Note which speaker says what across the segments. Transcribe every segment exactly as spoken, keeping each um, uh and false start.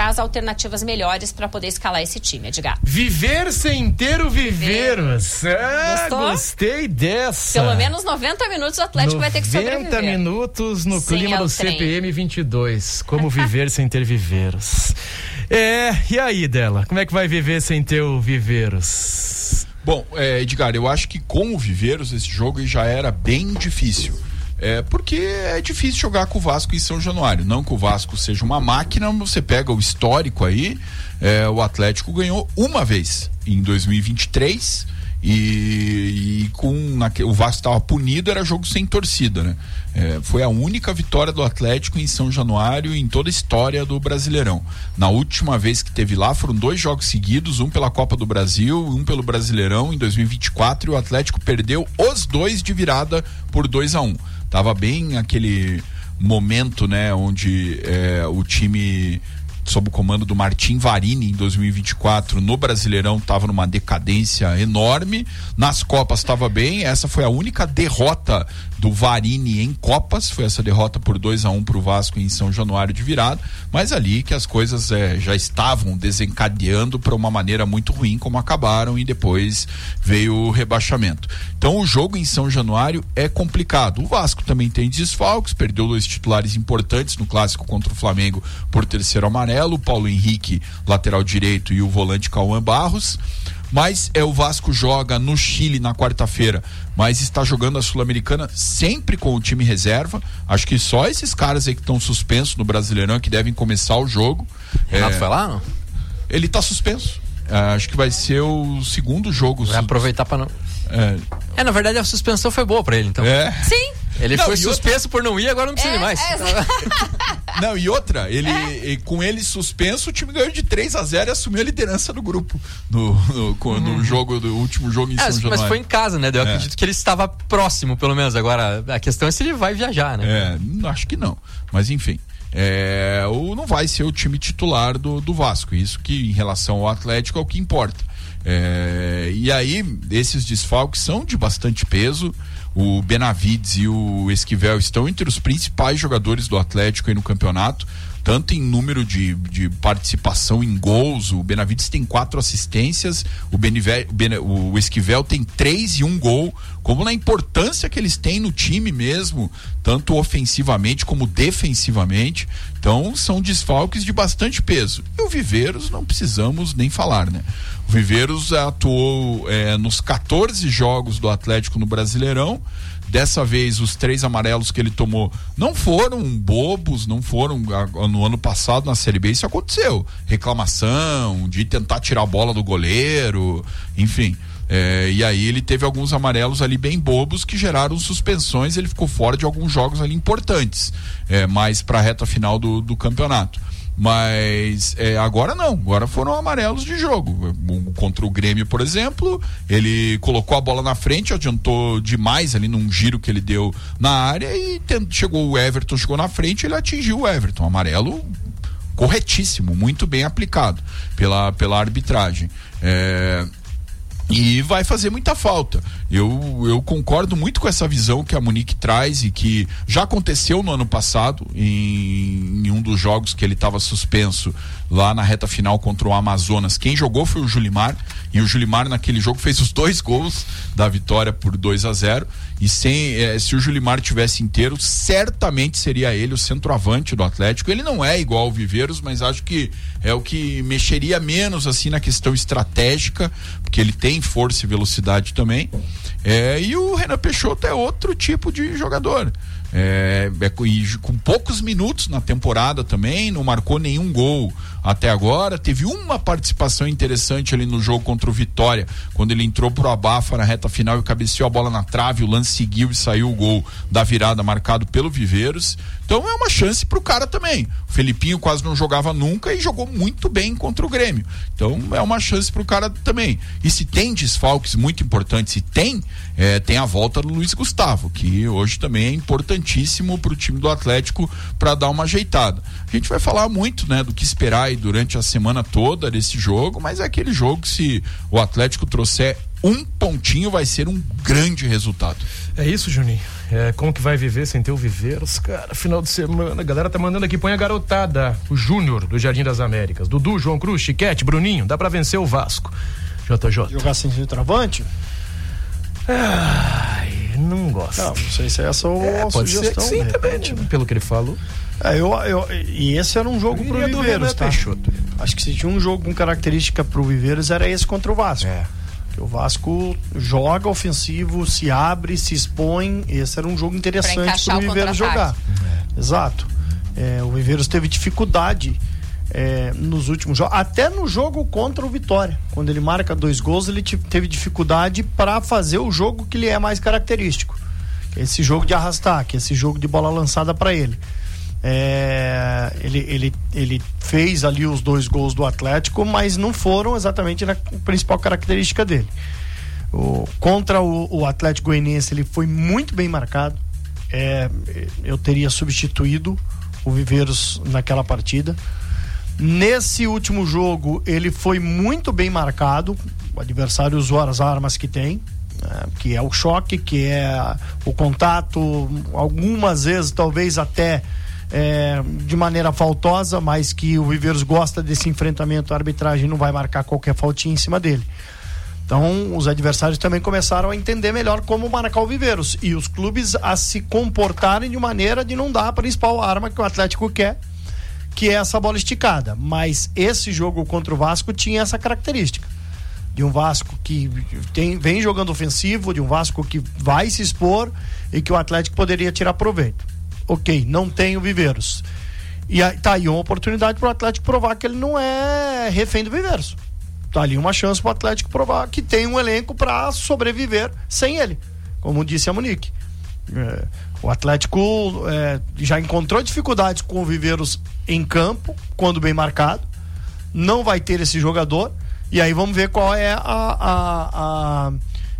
Speaker 1: traz alternativas melhores para poder escalar esse time, Edgar.
Speaker 2: Viver sem ter o Viveiros. Ah,
Speaker 1: Gostou?
Speaker 2: Gostei dessa.
Speaker 1: Pelo menos noventa minutos o Atlético vai ter que sobreviver.
Speaker 2: noventa minutos no
Speaker 1: Sim,
Speaker 2: clima
Speaker 1: é o
Speaker 2: do
Speaker 1: trem.
Speaker 2: C P M vinte e dois. Como viver sem ter Viveiros. É, e aí, Dela? Como é que vai viver sem ter o Viveiros?
Speaker 3: Bom, é, Edgar, eu acho que com o Viveiros esse jogo já era bem difícil. É, porque é difícil jogar com o Vasco em São Januário. Não que o Vasco seja uma máquina, você pega o histórico aí, é, o Atlético ganhou uma vez em dois mil e vinte e três e, e com naque, o Vasco estava punido, era jogo sem torcida, né? É, foi a única vitória do Atlético em São Januário em toda a história do Brasileirão. Na última vez que teve lá foram dois jogos seguidos, um pela Copa do Brasil, um pelo Brasileirão em dois mil e vinte e quatro, e o Atlético perdeu os dois de virada por dois a um. Tava bem aquele momento, né, onde é, o time sob o comando do Martim Varini em dois mil e vinte e quatro no Brasileirão estava numa decadência enorme, nas Copas estava bem. Essa foi a única derrota do Varini em Copas, foi essa derrota por dois a um pro Vasco em São Januário de virada, mas ali que as coisas é, já estavam desencadeando para uma maneira muito ruim como acabaram, e depois veio o rebaixamento. Então o jogo em São Januário é complicado. O Vasco também tem desfalques, perdeu dois titulares importantes no clássico contra o Flamengo por terceiro amarelo, o Paulo Henrique, lateral direito, e o volante Cauã Barros. Mas é, o Vasco joga no Chile na quarta-feira, mas está jogando a Sul-Americana sempre com o time reserva. Acho que só esses caras aí que estão suspensos no Brasileirão que devem começar o jogo.
Speaker 4: Renato
Speaker 3: é,
Speaker 4: foi lá, não?
Speaker 3: Ele está suspenso. É, acho que vai ser o segundo jogo.
Speaker 4: Vai aproveitar para não...
Speaker 3: É.
Speaker 4: é, na verdade a suspensão foi boa pra ele, então.
Speaker 3: É.
Speaker 1: Sim.
Speaker 4: Ele
Speaker 3: não,
Speaker 4: foi suspenso
Speaker 3: outra...
Speaker 4: por não ir, agora não precisa
Speaker 1: é,
Speaker 4: ir mais.
Speaker 1: É,
Speaker 3: não, e outra, ele, é. e, com ele suspenso, o time ganhou de três a zero e assumiu a liderança do grupo no, no, no, no jogo, do último jogo em
Speaker 4: é,
Speaker 3: São Januário.
Speaker 4: Mas foi em casa, né? Eu
Speaker 3: é.
Speaker 4: acredito que ele estava próximo, pelo menos. Agora, a questão é se ele vai viajar, né?
Speaker 3: É, acho que não. Mas enfim. É, o, não vai ser o time titular do, do Vasco. Isso que, em relação ao Atlético, é o que importa. É, e aí, esses desfalques são de bastante peso. O Benavides e o Esquivel estão entre os principais jogadores do Atlético aí no campeonato, tanto em número de, de participação em gols. O Benavides tem quatro assistências, o, Benive, o, Bene, o Esquivel tem três e um gol, como na importância que eles têm no time mesmo, tanto ofensivamente como defensivamente. Então são desfalques de bastante peso. E o Viveiros não precisamos nem falar, né? O Viveiros atuou é, nos quatorze jogos do Atlético no Brasileirão. Dessa vez os três amarelos que ele tomou não foram bobos, não foram no ano passado na Série B, isso aconteceu, reclamação de tentar tirar a bola do goleiro, enfim, é, e aí ele teve alguns amarelos ali bem bobos que geraram suspensões. Ele ficou fora de alguns jogos ali importantes, é, mais para a reta final do, do campeonato. Mas é, agora não, agora foram amarelos de jogo. Contra o Grêmio, por exemplo, ele colocou a bola na frente, adiantou demais ali num giro que ele deu na área e tent... chegou o Everton, chegou na frente, ele atingiu o Everton. Amarelo corretíssimo, muito bem aplicado pela, pela arbitragem. É... E vai fazer muita falta. Eu, eu concordo muito com essa visão que a Monique traz e que já aconteceu no ano passado, em, em um dos jogos que ele estava suspenso lá na reta final contra o Amazonas. Quem jogou foi o Julimar, e o Julimar naquele jogo fez os dois gols da vitória por dois a zero. E sem, eh, se o Julimar tivesse inteiro, certamente seria ele o centroavante do Atlético. Ele não é igual ao Viveiros, mas acho que é o que mexeria menos assim na questão estratégica, porque ele tem força e velocidade também. É, e o Renan Peixoto é outro tipo de jogador. É, é, com poucos minutos na temporada também, não marcou nenhum gol até agora. Teve uma participação interessante ali no jogo contra o Vitória, quando ele entrou pro abafa na reta final e cabeceou a bola na trave, o lance seguiu e saiu o gol da virada marcado pelo Viveiros. Então é uma chance pro cara também. O Felipinho quase não jogava nunca e jogou muito bem contra o Grêmio. Então é uma chance pro cara também. E se tem desfalques muito importantes, se tem, é, tem a volta do Luiz Gustavo, que hoje também é importantíssimo pro time do Atlético para dar uma ajeitada. A gente vai falar muito, né, do que esperar aí durante a semana toda desse jogo, mas é aquele jogo que, se o Atlético trouxer um pontinho vai ser um grande resultado.
Speaker 2: É isso, Juninho. É, como que vai viver sem ter o Viveiros? Cara, final de semana, a galera tá mandando aqui, põe a garotada, o Júnior do Jardim das Américas, Dudu, João Cruz, Chiquete, Bruninho, dá pra vencer o Vasco. J J.
Speaker 5: Jogar sem centroavante?
Speaker 2: Ai, não gosto.
Speaker 5: Não, não sei se é essa
Speaker 2: é,
Speaker 5: a
Speaker 2: pode
Speaker 5: sugestão.
Speaker 2: ser que sim, também, né? Pelo que ele falou.
Speaker 5: É, eu, eu, e esse era um jogo pro Viveiros, tá?
Speaker 2: Peixoto.
Speaker 5: Acho que se tinha um jogo com característica pro Viveiros, era esse contra o Vasco.
Speaker 2: É.
Speaker 5: O Vasco joga ofensivo, se abre, se expõe. Esse era um jogo interessante para o Viveiros jogar. É. Exato. É, o Viveiros teve dificuldade é, nos últimos jogos, até no jogo contra o Vitória. Quando ele marca dois gols, ele teve dificuldade para fazer o jogo que lhe é mais característico. Que é esse jogo de arrastar, que é esse jogo de bola lançada para ele. É, ele, ele, ele fez ali os dois gols do Atlético, mas não foram exatamente na principal característica dele. O, contra o, o Atlético Goianiense ele foi muito bem marcado. É, eu teria substituído o Viveiros naquela partida. Nesse último jogo ele foi muito bem marcado. O adversário usou as armas que tem, né, que é o choque, que é o contato, algumas vezes talvez até É, de maneira faltosa, mas que o Viveiros gosta desse enfrentamento. A arbitragem não vai marcar qualquer faltinha em cima dele. Então os adversários também começaram a entender melhor como marcar o Viveiros e os clubes a se comportarem de maneira de não dar a principal arma que o Atlético quer, que é essa bola esticada. Mas esse jogo contra o Vasco tinha essa característica de um Vasco que tem, vem jogando ofensivo, de um Vasco que vai se expor e que o Atlético poderia tirar proveito. Ok, não tem o Viveiros. E aí, tá aí uma oportunidade pro Atlético provar que ele não é refém do Viveiros. Tá ali uma chance pro Atlético provar que tem um elenco para sobreviver sem ele, como disse a Monique. É, o Atlético é, já encontrou dificuldades com o Viveiros em campo, quando bem marcado. Não vai ter esse jogador. E aí vamos ver qual é a, a, a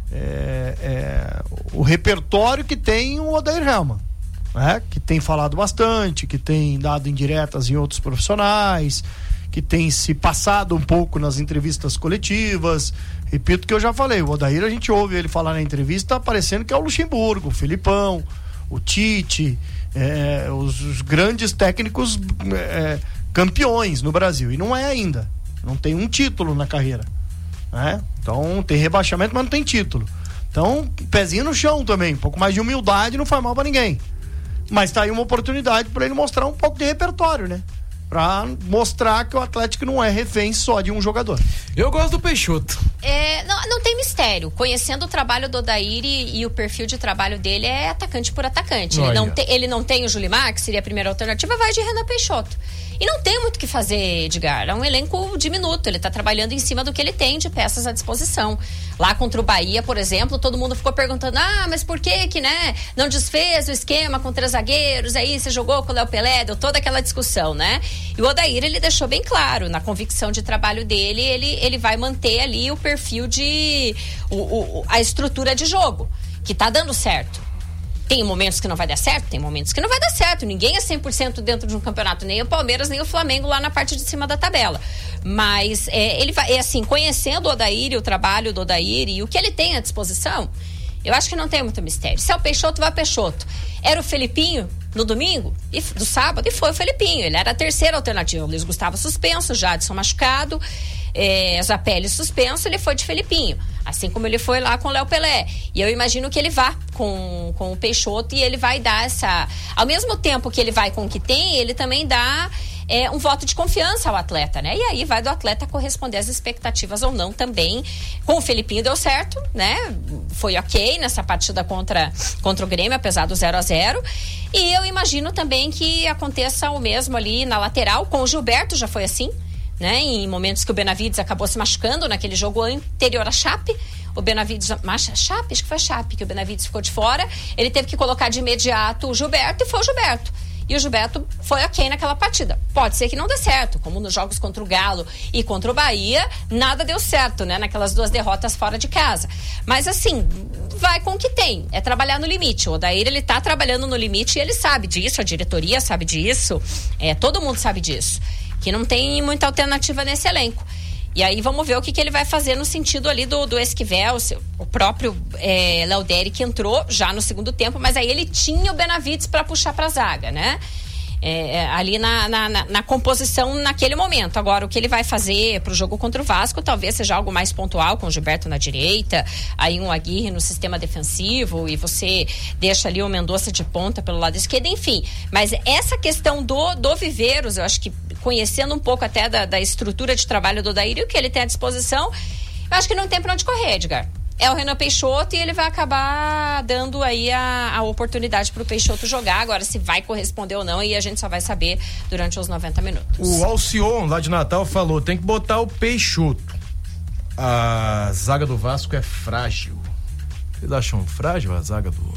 Speaker 5: é, é, o repertório que tem o Odair Hellmann. É, que tem falado bastante, que tem dado indiretas em outros profissionais, que tem se passado um pouco nas entrevistas coletivas. Repito que eu já falei, o Odair, a gente ouve ele falar na entrevista, parecendo que é o Luxemburgo, o Filipão, o Tite, é, os, os grandes técnicos é, campeões no Brasil, e não é ainda, não tem um título na carreira, né? Então tem rebaixamento, mas não tem título. Então, pezinho no chão também, um pouco mais de humildade não faz mal pra ninguém. Mas tá aí uma oportunidade para ele mostrar um pouco de repertório, né? Pra mostrar que o Atlético não é refém só de um jogador.
Speaker 2: Eu gosto do Peixoto.
Speaker 1: É, não, não tem mistério. Conhecendo o trabalho do Odair e, e o perfil de trabalho dele é atacante por atacante. Ele não, te, ele não tem o Julimar, que seria a primeira alternativa, vai de Renan Peixoto. E não tem muito o que fazer, Edgar. É um elenco diminuto. Ele tá trabalhando em cima do que ele tem de peças à disposição. Lá contra o Bahia, por exemplo, todo mundo ficou perguntando: ah, mas por que que, né, não desfez o esquema com três zagueiros? Aí você jogou com o Léo Pelé, deu toda aquela discussão, né? E o Odair, ele deixou bem claro, na convicção de trabalho dele, ele, ele vai manter ali o perfil de... O, o, a estrutura de jogo, que tá dando certo. Tem momentos que não vai dar certo, tem momentos que não vai dar certo. Ninguém é cem por cento dentro de um campeonato, nem o Palmeiras, nem o Flamengo lá na parte de cima da tabela. Mas é, ele vai, é assim, conhecendo o Odair e o trabalho do Odair e o que ele tem à disposição, eu acho que não tem muito mistério. Se é o Peixoto, vai Peixoto. Era o Felipinho no domingo, e, do sábado, e foi o Felipinho. Ele era a terceira alternativa. O Luiz Gustavo suspenso, Jadson machucado, é, Zapelli suspenso, ele foi de Felipinho. Assim como ele foi lá com o Léo Pelé. E eu imagino que ele vá com, com o Peixoto e ele vai dar essa... Ao mesmo tempo que ele vai com o que tem, ele também dá é, um voto de confiança ao atleta, né? E aí vai do atleta corresponder às expectativas ou não também. Com o Felipinho deu certo, né? Foi ok nessa partida contra, contra o Grêmio, apesar do zero a zero. E eu imagino também que aconteça o mesmo ali na lateral. Com o Gilberto já foi assim, né? Em momentos que o Benavides acabou se machucando naquele jogo anterior à Chape, o Benavides, mas Chape, acho que foi a Chape que o Benavides ficou de fora, ele teve que colocar de imediato o Gilberto e foi o Gilberto. E o Gilberto foi ok naquela partida. Pode ser que não dê certo, como nos jogos contra o Galo e contra o Bahia, nada deu certo, né? Naquelas duas derrotas fora de casa. Mas assim, vai com o que tem, é trabalhar no limite. O Odair, ele tá trabalhando no limite e ele sabe disso, a diretoria sabe disso, é, todo mundo sabe disso, que não tem muita alternativa nesse elenco. E aí vamos ver o que, que ele vai fazer no sentido ali do, do Esquivel. O próprio é, Léo Derick entrou já no segundo tempo, mas aí ele tinha o Benavides para puxar para a zaga, né? É, ali na, na, na, na composição naquele momento. Agora, o que ele vai fazer pro jogo contra o Vasco talvez seja algo mais pontual, com o Gilberto na direita, aí um Aguirre no sistema defensivo, e você deixa ali o Mendonça de ponta pelo lado esquerdo, enfim. Mas essa questão do, do Viveiros, eu acho que conhecendo um pouco até da, da estrutura de trabalho do Odair e o que ele tem à disposição, eu acho que não tem pra onde correr, Edgar. É o Renan Peixoto e ele vai acabar dando aí a, a oportunidade pro Peixoto jogar. Agora, se vai corresponder ou não, aí a gente só vai saber durante os noventa minutos.
Speaker 2: O Alcion, lá de Natal, falou, tem que botar o Peixoto. A zaga do Vasco é frágil. Vocês acham frágil a zaga do,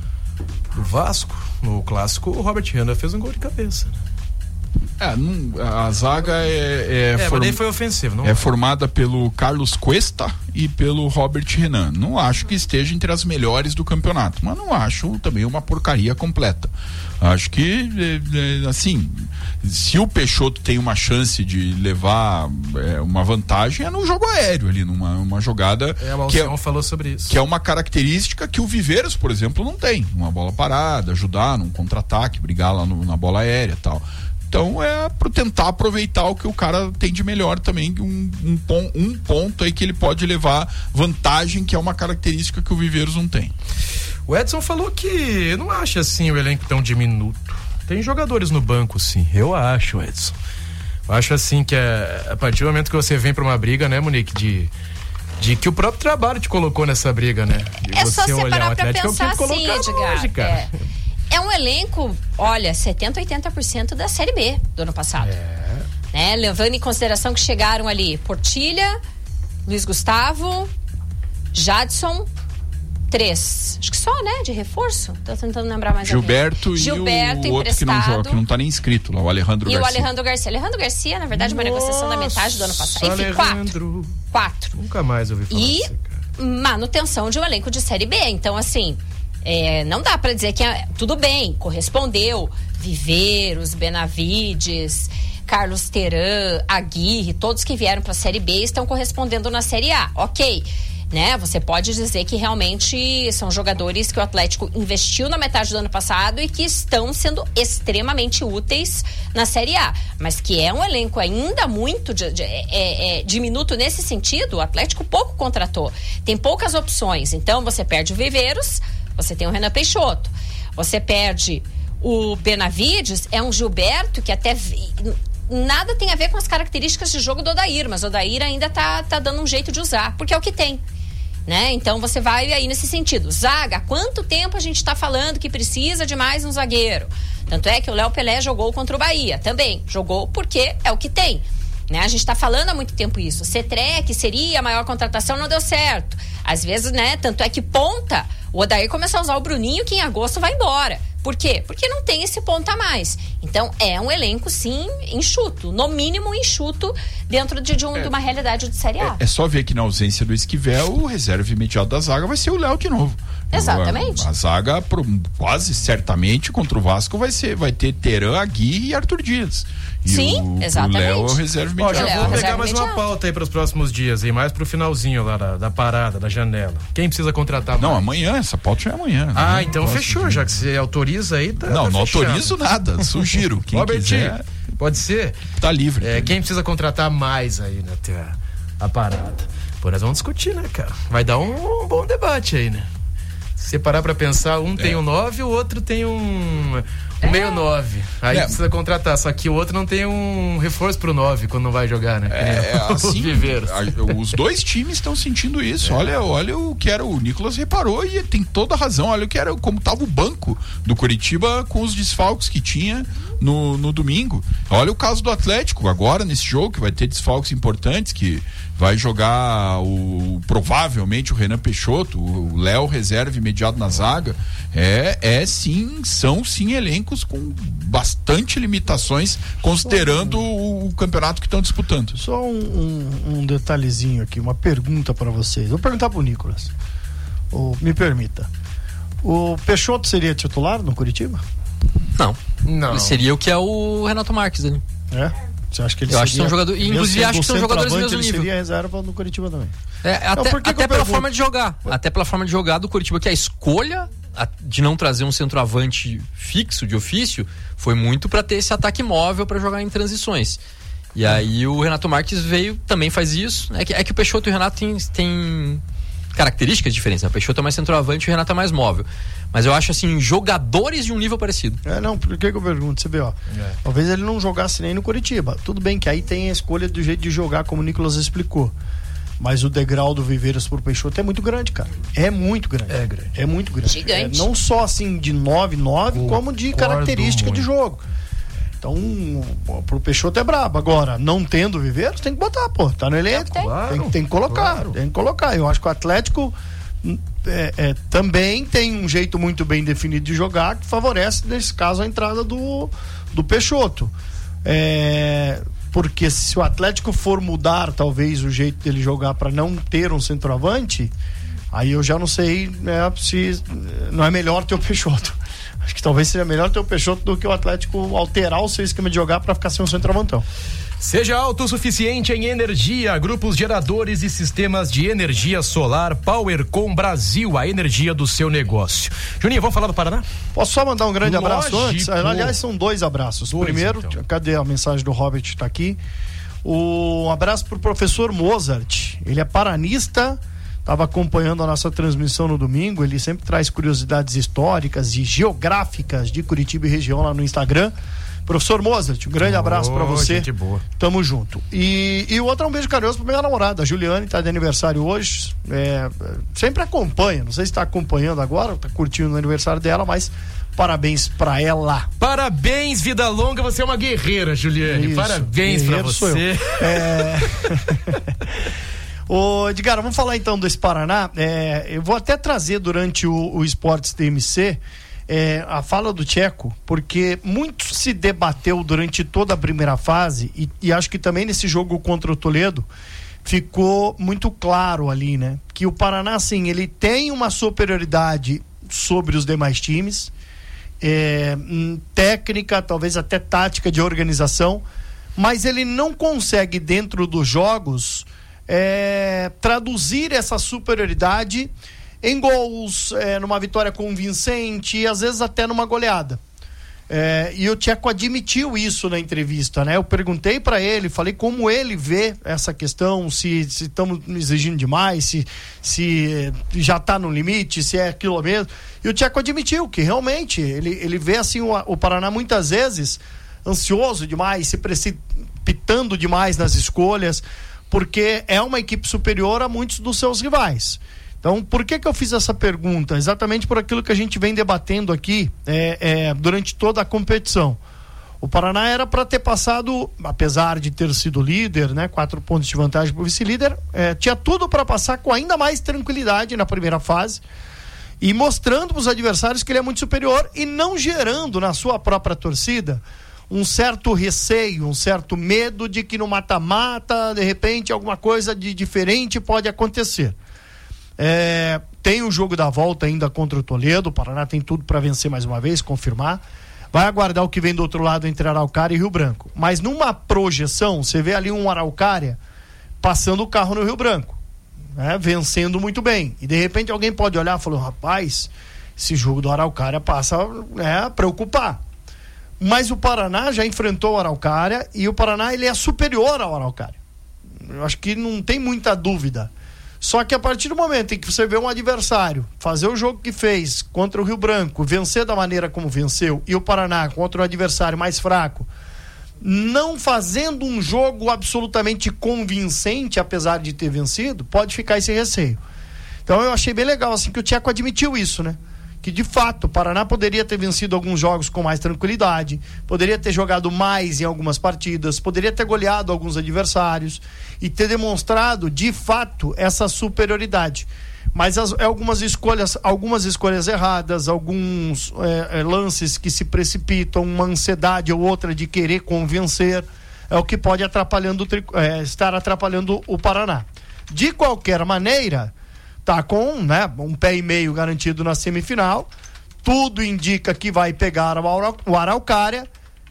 Speaker 2: do Vasco? No clássico, o Robert Renan fez um gol de cabeça, né?
Speaker 3: É, não, a zaga é.
Speaker 2: É, é form... mas foi ofensivo, não?
Speaker 3: É formada pelo Carlos Cuesta e pelo Robert Renan. Não acho que esteja entre as melhores do campeonato, mas não acho também uma porcaria completa. Acho que, assim, se o Peixoto tem uma chance de levar é, uma vantagem, é no jogo aéreo ali, numa uma jogada.
Speaker 2: É, o
Speaker 3: que é,
Speaker 2: falou sobre isso.
Speaker 3: Que é uma característica que o Viveiros, por exemplo, não tem. Uma bola parada, ajudar num contra-ataque, brigar lá no, na bola aérea e tal. Então é para tentar aproveitar o que o cara tem de melhor também, um, um, um ponto aí que ele pode levar vantagem, que é uma característica que o Viveiros não tem.
Speaker 2: O Edson falou que não acha assim o elenco tão diminuto. Tem jogadores no banco, sim. Eu acho, Edson. Eu acho assim que é, a partir do momento que você vem para uma briga, né, Monique, de, de que o próprio trabalho te colocou nessa briga, né? De
Speaker 1: é
Speaker 2: você
Speaker 1: só você
Speaker 2: olhar
Speaker 1: parar
Speaker 2: o
Speaker 1: pra
Speaker 2: Atlético,
Speaker 1: pensar assim, Edgar. É. É um elenco, olha, setenta, oitenta por cento da Série B do ano passado.
Speaker 2: É.
Speaker 1: Né? Levando em consideração que chegaram ali Portilha, Luiz Gustavo, Jadson, três. Acho que só, né? De reforço. Tô tentando lembrar mais
Speaker 3: Gilberto
Speaker 1: alguém. Gilberto
Speaker 3: e o outro que não joga, que não tá nem inscrito lá, o Alejandro
Speaker 1: e
Speaker 3: Garcia.
Speaker 1: E o Alejandro Garcia. Alejandro Garcia, na verdade, Nossa, uma negociação da metade do ano passado. Enfim,
Speaker 2: Alejandro.
Speaker 1: quatro. Quatro.
Speaker 2: Nunca mais ouvi falar
Speaker 1: E
Speaker 2: desse cara.
Speaker 1: Manutenção de um elenco de Série B. Então, assim... É, não dá para dizer que é, tudo bem, correspondeu Viveiros, Benavides, Carlos Teran, Aguirre, todos que vieram para a Série B estão correspondendo na Série A, ok, né? Você pode dizer que realmente são jogadores que o Atlético investiu na metade do ano passado e que estão sendo extremamente úteis na Série A, mas que é um elenco ainda muito de, de, é, é, diminuto nesse sentido. O Atlético pouco contratou, tem poucas opções, então você perde o Viveiros, você tem o Renan Peixoto, você perde o Benavides, é um Gilberto que até nada tem a ver com as características de jogo do Odair, mas o Odair ainda tá, tá dando um jeito de usar, porque é o que tem, né? Então você vai aí nesse sentido. Zaga, há quanto tempo a gente tá falando que precisa de mais um zagueiro? Tanto é que o Léo Pelé jogou contra o Bahia, também jogou porque é o que tem. Né? A gente está falando há muito tempo isso. Cetré, que seria a maior contratação, não deu certo. Às vezes, né? Tanto é que ponta, o Odair começou a usar o Bruninho, que em agosto vai embora. Por quê? Porque não tem esse ponto a mais. Então, é um elenco, sim, enxuto. No mínimo, enxuto dentro de, de, um, é, de uma realidade de Série A.
Speaker 3: É, é só ver que na ausência do Esquivel, o reserva imediato da zaga vai ser o Léo de novo.
Speaker 1: Exatamente.
Speaker 3: A, a zaga, quase certamente, contra o Vasco, vai, ser, vai ter Teran, Aguirre e Arthur Dias. E
Speaker 1: Sim,
Speaker 3: o,
Speaker 1: exatamente.
Speaker 3: O Léo é o reserva imediato.
Speaker 2: Ó, já vou pegar mais
Speaker 1: imediato.
Speaker 2: uma pauta aí para os próximos dias, e mais pro finalzinho lá da, da parada, da janela. Quem precisa contratar
Speaker 3: Não,
Speaker 2: mais?
Speaker 3: amanhã, essa pauta já é amanhã.
Speaker 2: Ah,
Speaker 3: né?
Speaker 2: então fechou, dia. Já que você autoriza aí, tá.
Speaker 3: Não,
Speaker 2: tá
Speaker 3: não
Speaker 2: fechado.
Speaker 3: autorizo nada, sugiro. Quem
Speaker 2: Robert,
Speaker 3: quiser,
Speaker 2: pode ser?
Speaker 3: Tá livre.
Speaker 2: É, quem precisa contratar mais aí, né? Ter a, a parada. Por nós vamos discutir, né, cara? Vai dar um, um bom debate aí, né? Se você parar pra pensar, um é. tem um nove, o outro tem um, um é. meio nove. Aí é. precisa contratar, só que o outro não tem um reforço pro nove quando não vai jogar, né?
Speaker 3: É, é assim,
Speaker 2: Viveiros.
Speaker 3: Os dois times estão sentindo isso. É. Olha, olha o que era, o Nicolas reparou e tem toda a razão. Olha o que era, como tava o banco do Coritiba com os desfalques que tinha no, no domingo. Olha o caso do Atlético agora nesse jogo, que vai ter desfalques importantes, que vai jogar o provavelmente o Renan Peixoto, o Léo reserva imediato na zaga. É, é sim, são sim elencos com bastante limitações, considerando um, o, o campeonato que estão disputando.
Speaker 5: Só um, um, um detalhezinho aqui, uma pergunta para vocês. Vou perguntar pro Nicolas. Ou, me permita. O Peixoto seria titular no Curitiba?
Speaker 4: Não.
Speaker 2: Não.
Speaker 4: Seria o que é o Renato Marques ali.
Speaker 5: É? Você acha que ele
Speaker 4: eu
Speaker 5: seria,
Speaker 4: acho que são jogadores, inclusive acho que são jogadores do mesmo
Speaker 5: ele
Speaker 4: nível.
Speaker 5: Seria reserva no Curitiba também.
Speaker 4: É,
Speaker 5: não,
Speaker 4: até
Speaker 5: até
Speaker 4: pela pergunto? forma de jogar. Até pela forma de jogar do Curitiba, que a escolha de não trazer um centroavante fixo, de ofício, foi muito para ter esse ataque móvel para jogar em transições. E aí o Renato Marques veio, também faz isso. É que, é que o Peixoto e o Renato tem, tem características diferentes. O Peixoto é mais centroavante e o Renato é mais móvel. Mas eu acho assim, jogadores de um nível parecido.
Speaker 5: É, não, por que que eu pergunto? Você vê, ó. É. Talvez ele não jogasse nem no Curitiba. Tudo bem que aí tem a escolha do jeito de jogar, como o Nicolas explicou. Mas o degrau do Viveiros pro Peixoto é muito grande, cara. É muito grande. É grande. É muito grande.
Speaker 1: Gigante.
Speaker 5: É, não só assim de nove nove, como de característica muito. de jogo. Então, pro Peixoto é brabo. Agora, não tendo Viveiros, tem que botar, pô. Tá no elenco. Tem, claro, tem, tem que colocar. Claro. Tem que colocar. Eu acho que o Atlético é, é, também tem um jeito muito bem definido de jogar que favorece, nesse caso, a entrada do, do Peixoto. É... Porque se o Atlético for mudar talvez o jeito dele jogar para não ter um centroavante, aí eu já não sei, né, se não é melhor ter o Peixoto. Acho que talvez seja melhor ter o Peixoto do que o Atlético alterar o seu esquema de jogar para ficar sem um centroavantão.
Speaker 2: Seja autossuficiente em energia, grupos geradores e sistemas de energia solar, PowerCom Brasil, a energia do seu negócio. Juninho, vamos falar do Paraná?
Speaker 5: Posso só mandar um grande Lógico. abraço antes? Aliás, são dois abraços. Dois, Primeiro, então. cadê a mensagem do Robert? Está aqui. O, um abraço pro professor Mozart. Ele é paranista, estava acompanhando a nossa transmissão no domingo. Ele sempre traz curiosidades históricas e geográficas de Curitiba e região lá no Instagram. Professor Mozart, um grande oh, abraço pra você.
Speaker 2: Gente boa.
Speaker 5: Tamo junto. E, e o outro é um beijo carinhoso pra minha namorada, a Juliane, tá de aniversário hoje. É, sempre acompanha, não sei se tá acompanhando agora, tá curtindo o aniversário dela, mas parabéns pra ela.
Speaker 2: Parabéns, vida longa, você é uma guerreira, Juliane. Isso, parabéns pra você.
Speaker 5: É... Ô, Edgar, vamos falar então desse Paraná. É, eu vou até trazer durante o, o Esportes T M C É, a fala do Tcheco, porque muito se debateu durante toda a primeira fase e, e acho que também nesse jogo contra o Toledo ficou muito claro ali, né? Que o Paraná, assim, ele tem uma superioridade sobre os demais times, é, técnica, talvez até tática de organização, mas ele não consegue dentro dos jogos é, traduzir essa superioridade em gols, é, numa vitória convincente e às vezes até numa goleada. É, e o Tcheco admitiu isso na entrevista, né? Eu perguntei para ele, falei como ele vê essa questão, se estamos exigindo demais, se, se já tá no limite, se é aquilo mesmo. E o Tcheco admitiu que realmente ele, ele vê assim o, o Paraná muitas vezes ansioso demais, se precipitando demais nas escolhas, porque é uma equipe superior a muitos dos seus rivais. Então, por que que eu fiz essa pergunta? Exatamente por aquilo que a gente vem debatendo aqui é, é, durante toda a competição. O Paraná era para ter passado, apesar de ter sido líder, né, quatro pontos de vantagem para o vice-líder, é, tinha tudo para passar com ainda mais tranquilidade na primeira fase e mostrando para os adversários que ele é muito superior e não gerando na sua própria torcida um certo receio, um certo medo de que no mata-mata, de repente, alguma coisa de diferente pode acontecer. É, tem o jogo da volta ainda contra o Toledo. O Paraná tem tudo para vencer mais uma vez, confirmar. Vai aguardar o que vem do outro lado entre Araucária e Rio Branco. Mas numa projeção, você vê ali um Araucária passando o carro no Rio Branco, né, vencendo muito bem. E de repente alguém pode olhar e falar: rapaz, esse jogo do Araucária passa, né, a preocupar. Mas o Paraná já enfrentou o Araucária e o Paraná ele é superior ao Araucária. Eu acho que não tem muita dúvida. Só que a partir do momento em que você vê um adversário fazer o jogo que fez contra o Rio Branco, vencer da maneira como venceu, e o Paraná contra um adversário mais fraco, não fazendo um jogo absolutamente convincente, apesar de ter vencido, pode ficar esse receio. Então eu achei bem legal assim que o Tcheco admitiu isso, né? Que de fato o Paraná poderia ter vencido alguns jogos com mais tranquilidade, poderia ter jogado mais em algumas partidas, poderia ter goleado alguns adversários e ter demonstrado de fato essa superioridade. Mas as, algumas escolhas, algumas escolhas erradas, alguns é, é, lances que se precipitam, uma ansiedade ou outra de querer convencer, é o que pode atrapalhando, é, estar atrapalhando o Paraná. De qualquer maneira, tá com, né, um pé e meio garantido na semifinal, tudo indica que vai pegar o Araucária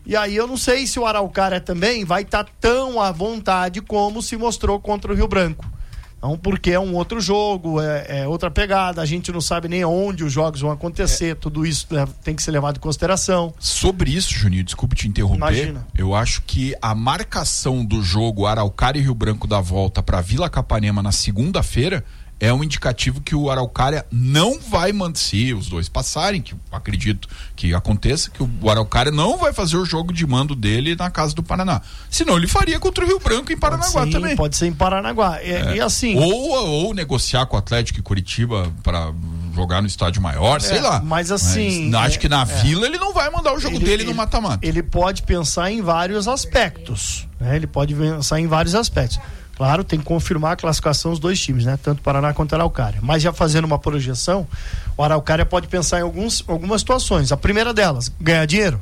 Speaker 5: E aí eu não sei se o Araucária também vai estar tá tão à vontade como se mostrou contra o Rio Branco. Então, porque é um outro jogo, é, é outra pegada, a gente não sabe nem onde os jogos vão acontecer, é. tudo isso né, tem que ser levado em consideração.
Speaker 3: Sobre isso, Juninho, desculpe te interromper,
Speaker 5: Imagina.
Speaker 3: Eu acho que a marcação do jogo Araucária e Rio Branco da volta para Vila Capanema na segunda-feira é um indicativo que o Araucária não vai manter, se os dois passarem, que eu acredito que aconteça, que o Araucária não vai fazer o jogo de mando dele na casa do Paraná. Senão ele faria contra o Rio Branco em Paranaguá
Speaker 5: Sim,
Speaker 3: também.
Speaker 5: Pode ser em Paranaguá. E, é. e assim...
Speaker 3: Ou, ou negociar com o Atlético e Curitiba para jogar no estádio maior, é, sei lá.
Speaker 5: Mas assim...
Speaker 3: Mas, acho
Speaker 5: é,
Speaker 3: que na
Speaker 5: é.
Speaker 3: Vila ele não vai mandar o jogo
Speaker 5: ele,
Speaker 3: dele
Speaker 5: ele,
Speaker 3: no mata-mata.
Speaker 5: Ele pode pensar em vários aspectos. Né? Ele pode pensar em vários aspectos. Claro, tem que confirmar a classificação dos dois times, né? Tanto Paraná quanto Araucária. Mas já fazendo uma projeção, o Araucária pode pensar em alguns, algumas situações. A primeira delas, ganhar dinheiro.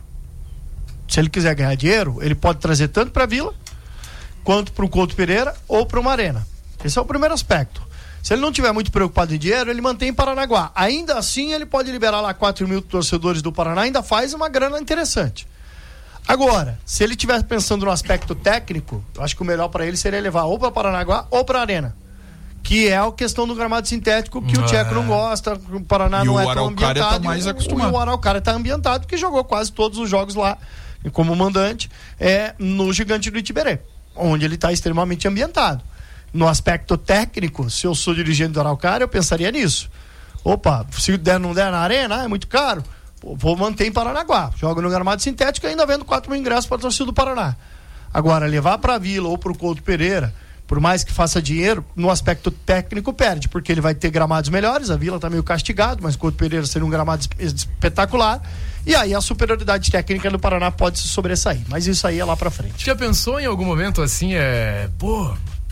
Speaker 5: Se ele quiser ganhar dinheiro, ele pode trazer tanto para a Vila, quanto para o Couto Pereira ou para uma Arena. Esse é o primeiro aspecto. Se ele não tiver muito preocupado em dinheiro, ele mantém em Paranaguá. Ainda assim, ele pode liberar lá quatro mil torcedores do Paraná, ainda faz uma grana interessante. Agora, se ele estiver pensando no aspecto técnico, eu acho que o melhor para ele seria levar ou para Paranaguá ou para Arena, que é a questão do gramado sintético que ah. o Tcheco não gosta, o Paraná
Speaker 3: e
Speaker 5: não
Speaker 3: o
Speaker 5: é tão ambientado.
Speaker 3: Tá mais acostumado.
Speaker 5: E o Araucária está ambientado porque jogou quase todos os jogos lá como mandante é, no Gigante do Itiberê, onde ele está extremamente ambientado. No aspecto técnico, se eu sou dirigente do Araucária, eu pensaria nisso. Opa, se der, não der na Arena, é muito caro. Vou manter em Paranaguá. Joga no gramado sintético e ainda vendo quatro mil ingressos para a torcida do Paraná. Agora, levar para a Vila ou para o Couto Pereira, por mais que faça dinheiro, no aspecto técnico perde, porque ele vai ter gramados melhores. A Vila está meio castigado, mas o Couto Pereira seria um gramado espetacular. E aí a superioridade técnica do Paraná pode se sobressair. Mas isso aí é lá para frente.
Speaker 2: Já pensou em algum momento assim, é. Pô.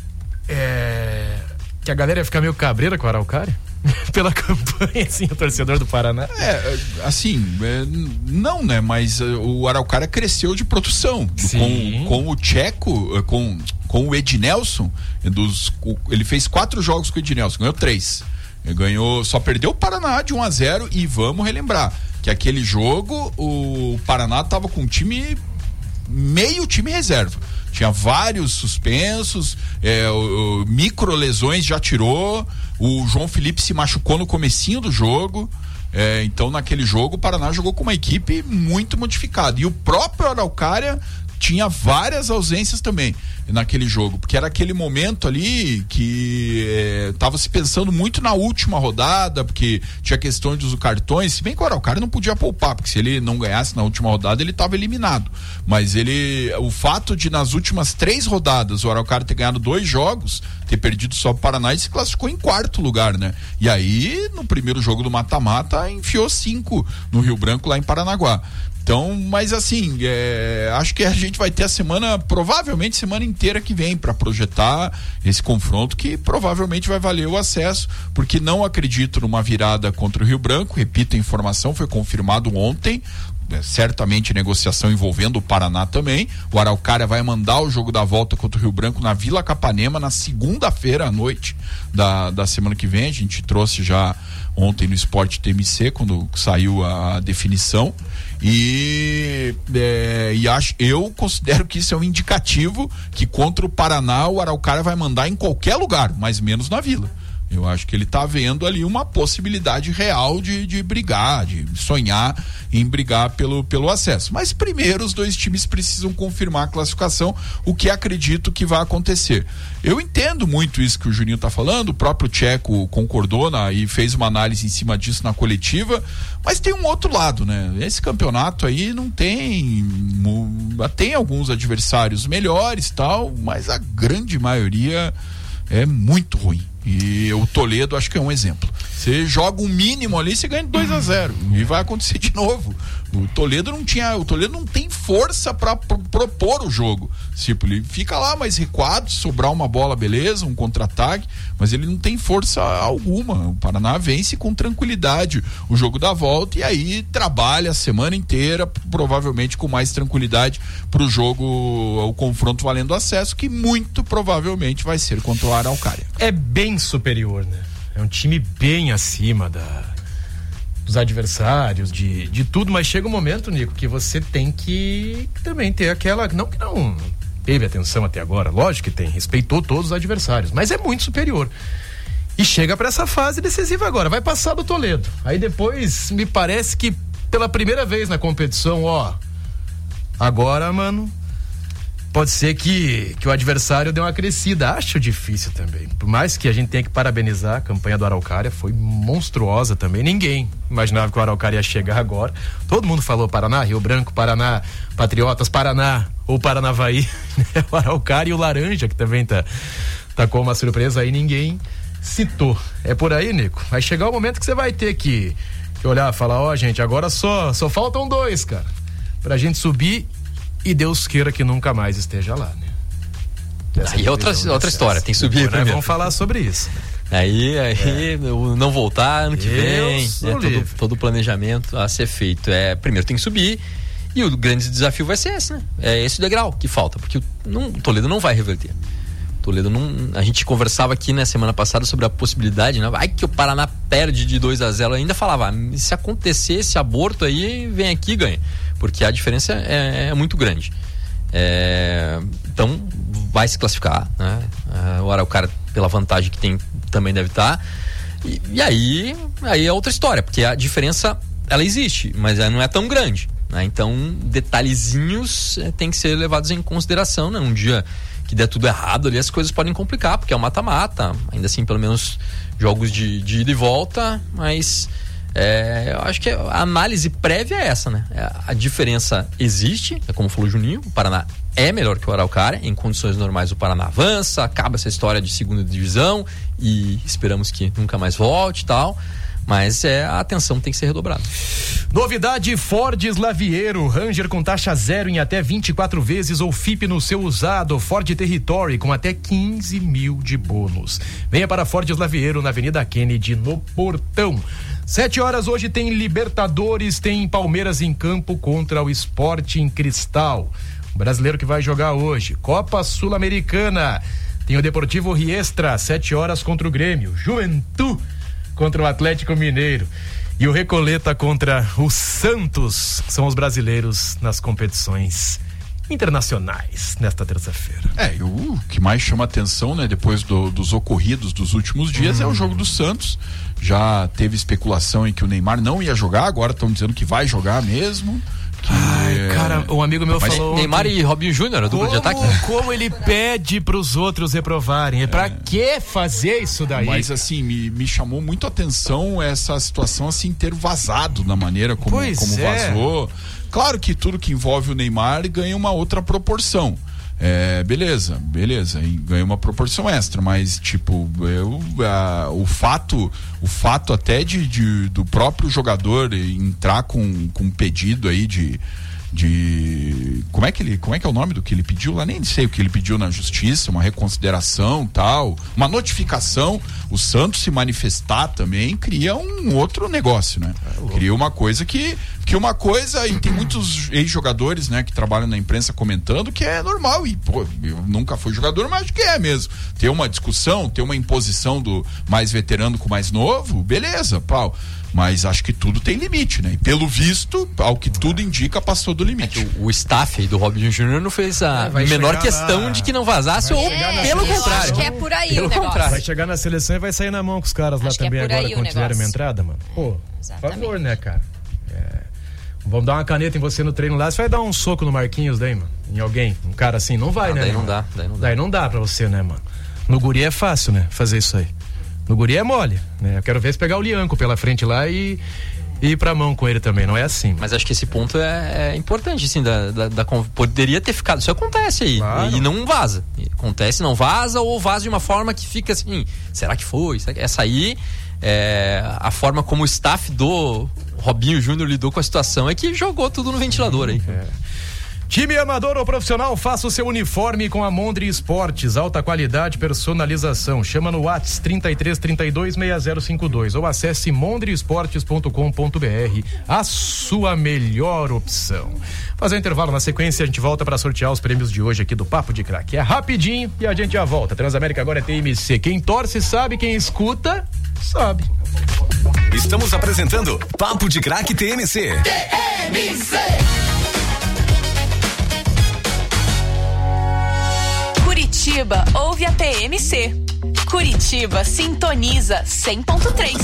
Speaker 2: É. Que a galera ia ficar meio cabreira com o Araucária? Pela campanha, assim, o torcedor do Paraná.
Speaker 3: É, assim, é, não, né? Mas uh, o Araucária cresceu de produção. Com, com o Tcheco, uh, com, com o Ednelson, dos, o, ele fez quatro jogos com o Ednelson, ganhou três. Ele ganhou, só perdeu o Paraná de um a zero e vamos relembrar que aquele jogo o Paraná tava com um time, meio time reserva. Tinha vários suspensos, é, o, o, micro lesões já tirou, o João Felipe se machucou no comecinho do jogo, é, então naquele jogo o Paraná jogou com uma equipe muito modificada, e o próprio Araucária tinha várias ausências também naquele jogo, porque era aquele momento ali que estava é, se pensando muito na última rodada, porque tinha questão dos cartões, se bem que o Araucária não podia poupar, porque se ele não ganhasse na última rodada ele estava eliminado, mas ele, o fato de nas últimas três rodadas o Araucária ter ganhado dois jogos, ter perdido só o Paraná, e se classificou em quarto lugar, né? E aí no primeiro jogo do mata-mata enfiou cinco no Rio Branco lá em Paranaguá. Então, mas assim, é, acho que a gente vai ter a semana, provavelmente semana inteira que vem, para projetar esse confronto que provavelmente vai valer o acesso, porque não acredito numa virada contra o Rio Branco. Repito, a informação foi confirmado ontem, é, certamente negociação envolvendo o Paraná também. O Araucária vai mandar o jogo da volta contra o Rio Branco na Vila Capanema na segunda-feira à noite da, da semana que vem. A gente trouxe já ontem no Esporte T M C, quando saiu a definição. E, é, e acho, eu considero que isso é um indicativo que contra o Paraná o Araucária vai mandar em qualquer lugar, mas menos na Vila. Eu acho que ele está vendo ali uma possibilidade real de, de brigar, de sonhar em brigar pelo, pelo acesso. Mas primeiro os dois times precisam confirmar a classificação, o que acredito que vai acontecer. Eu entendo muito isso que o Juninho está falando, o próprio Tcheco concordou na, e fez uma análise em cima disso na coletiva, mas tem um outro lado, né? Esse campeonato aí não tem, tem alguns adversários melhores e tal, mas a grande maioria é muito ruim. E o Toledo acho que é um exemplo. Você joga um mínimo ali, você ganha dois a zero e vai acontecer de novo. O Toledo não tinha, o Toledo não tem força para pro, propor o jogo. Tipo, ele fica lá mais recuado, sobrar uma bola, beleza, um contra-ataque, mas ele não tem força alguma. O Paraná vence com tranquilidade o jogo da volta e aí trabalha a semana inteira, provavelmente com mais tranquilidade pro jogo, o confronto valendo acesso, que muito provavelmente vai ser contra o Araucária.
Speaker 2: É bem superior, né? É um time bem acima da dos adversários, de, de tudo, mas chega um momento, Nico, que você tem que também ter aquela, não que não teve atenção até agora, lógico que tem, respeitou todos os adversários, mas é muito superior. E chega para essa fase decisiva agora, vai passar do Toledo. Aí depois, me parece que pela primeira vez na competição, ó, agora, mano, pode ser que, que o adversário dê uma crescida. Acho difícil também. Por mais que a gente tenha que parabenizar, a campanha do Araucária foi monstruosa também. Ninguém imaginava que o Araucária ia chegar agora. Todo mundo falou Paraná, Rio Branco, Paraná, Patriotas, Paraná ou Paranavaí. O Araucária e o Laranja, que também tá, tá com uma surpresa aí, ninguém citou. É por aí, Nico. Vai chegar o momento que você vai ter que, que olhar e falar, ó, oh, gente, agora só, só faltam dois, cara, pra gente subir. E Deus queira que nunca mais esteja lá, né? Essa
Speaker 4: aí é outra, outra história, tem que subir
Speaker 2: Depois, primeiro. Né? Vamos falar sobre isso.
Speaker 4: Aí, aí é. não voltar ano que vem, né? todo, todo o planejamento a ser feito. É, primeiro tem que subir e o grande desafio vai ser esse, né? É esse o degrau que falta, porque o, não, o Toledo não vai reverter. Toledo não. A gente conversava aqui na né, semana passada sobre a possibilidade, né? Ai que o Paraná perde de dois a zero. Eu ainda falava, ah, se acontecer esse aborto aí, vem aqui e ganha. Porque a diferença é, é muito grande. É, então, vai se classificar, né? O Araucária, pela vantagem que tem, também deve estar. E, e aí, aí é outra história, porque a diferença, ela existe, mas ela não é tão grande, né? Então, detalhezinhos é, tem que ser levados em consideração, né? Um dia que der tudo errado ali, as coisas podem complicar, porque é um mata-mata. Ainda assim, pelo menos, jogos de, de ida e volta, mas... É, eu acho que a análise prévia é essa, né? A diferença existe, é como falou o Juninho, o Paraná é melhor que o Araucária, em condições normais o Paraná avança, acaba essa história de segunda divisão e esperamos que nunca mais volte e tal, mas é, a atenção tem que ser redobrada.
Speaker 2: Novidade Ford Slaviero, Ranger com taxa zero em até vinte e quatro vezes ou F I P no seu usado, Ford Territory com até quinze mil de bônus. Venha para Ford Slaviero na Avenida Kennedy, no Portão. Sete horas hoje tem Libertadores, tem Palmeiras em campo contra o Sporting Cristal. O brasileiro que vai jogar hoje. Copa Sul-Americana, tem o Deportivo Riestra, sete horas contra o Grêmio. Juventude contra o Atlético Mineiro. E o Recoleta contra o Santos, que são os brasileiros nas competições internacionais nesta terça-feira.
Speaker 3: É, e o que mais chama atenção, né, depois do, dos ocorridos dos últimos dias hum. é o jogo do Santos. Já teve especulação em que o Neymar não ia jogar, agora estão dizendo que vai jogar mesmo. Que,
Speaker 2: Ai,
Speaker 3: é...
Speaker 2: cara, um amigo meu
Speaker 4: Mas
Speaker 2: falou.
Speaker 4: Neymar e Robinho Júnior, a dupla de ataque.
Speaker 2: Como ele pede pros outros reprovarem. É. Pra que fazer isso daí?
Speaker 3: Mas assim, me, me chamou muito a atenção essa situação assim ter vazado da maneira como, como
Speaker 2: é.
Speaker 3: vazou. Claro que tudo que envolve o Neymar ganha uma outra proporção. É, beleza, beleza, e ganha uma proporção extra, mas tipo, eu, a, o fato, o fato até de, de do próprio jogador entrar com, com um pedido aí de, de como é que ele, como é que é o nome do que ele pediu lá, nem sei o que ele pediu na justiça, uma reconsideração, tal, uma notificação, o Santos se manifestar também cria um outro negócio, né? É, cria uma coisa que que uma coisa, e tem muitos ex-jogadores, né, que trabalham na imprensa comentando que é normal, e pô, eu nunca fui jogador, mas acho que é mesmo, ter uma discussão, ter uma imposição do mais veterano com o mais novo, beleza, pau, mas acho que tudo tem limite, né, e pelo visto, ao que tudo indica, passou do limite.
Speaker 4: É o, o staff aí do Robinho Júnior não fez a é, menor questão lá, de que não vazasse, ou
Speaker 1: é,
Speaker 4: pelo contrário.
Speaker 1: Acho que é por aí
Speaker 4: pelo
Speaker 1: o negócio.
Speaker 4: Contrário.
Speaker 2: Vai chegar na seleção e vai sair na mão com os caras acho lá também é agora, quando tiverem uma entrada, mano. Pô,
Speaker 1: exatamente.
Speaker 2: Por favor, né, cara? É... Vamos dar uma caneta em você no treino lá, você vai dar um soco no Marquinhos daí, mano? Em alguém? Um cara assim, não vai,
Speaker 4: ah,
Speaker 2: né?
Speaker 4: Daí
Speaker 2: não,
Speaker 4: não dá, daí não dá.
Speaker 2: Daí não dá pra você, né, mano? No guri é fácil, né? Fazer isso aí. No guri é mole, né? Eu quero ver se pegar o Lianco pela frente lá e, e ir pra mão com ele também, não é assim. Mano.
Speaker 4: Mas acho que esse ponto é, é importante, assim, da, da, da, poderia ter ficado, isso acontece aí, claro. E não vaza. Acontece, não vaza, ou vaza de uma forma que fica assim, será que foi? Será que... Essa aí, é, a forma como o staff do Robinho Júnior lidou com a situação é que jogou tudo no ventilador aí.
Speaker 2: É. Time amador ou profissional, faça o seu uniforme com a Mondri Esportes, alta qualidade, personalização. Chama no WhatsApp trinta e três, trinta e dois, seis zero cinco dois ou acesse mondri esportes ponto com ponto br, a sua melhor opção. Fazer um intervalo, na sequência a gente volta para sortear os prêmios de hoje aqui do Papo de Craque. É rapidinho e a gente já volta. Transamérica agora é T M C. Quem torce sabe, quem escuta sabe.
Speaker 6: Estamos apresentando Papo de Craque T M C.
Speaker 7: T M C.
Speaker 8: Curitiba ouve a T M C. Curitiba sintoniza cem ponto três.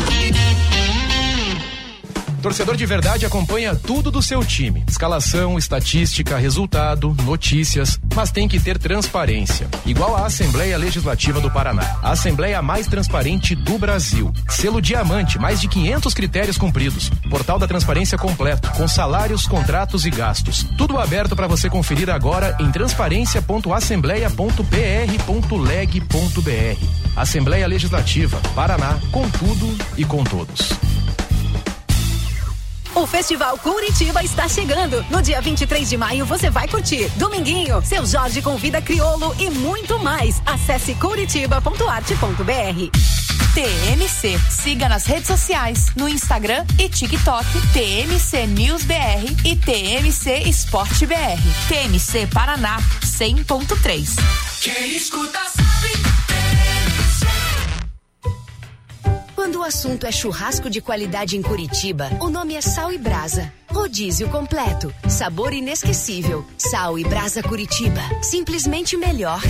Speaker 2: Torcedor de verdade acompanha tudo do seu time. Escalação, estatística, resultado, notícias, mas tem que ter transparência. Igual a Assembleia Legislativa do Paraná. A Assembleia mais transparente do Brasil. Selo Diamante, mais de quinhentos critérios cumpridos. Portal da transparência completo, com salários, contratos e gastos. Tudo aberto para você conferir agora em transparência ponto assembleia ponto p r ponto leg ponto b r. Assembleia Legislativa, Paraná, com tudo e com todos.
Speaker 9: O Festival Curitiba está chegando. No dia vinte e três de maio você vai curtir Dominguinho, Seu Jorge convida Criolo e muito mais. Acesse curitiba ponto arte ponto b r.
Speaker 8: T M C. Siga nas redes sociais, no Instagram e TikTok, T M C News B R e T M C Esporte B R. T M C Paraná cem ponto três.
Speaker 7: Quem escuta sabe.
Speaker 10: Quando o assunto é churrasco de qualidade em Curitiba, o nome é Sal e Brasa. Rodízio completo, sabor inesquecível. Sal e Brasa Curitiba, simplesmente melhor.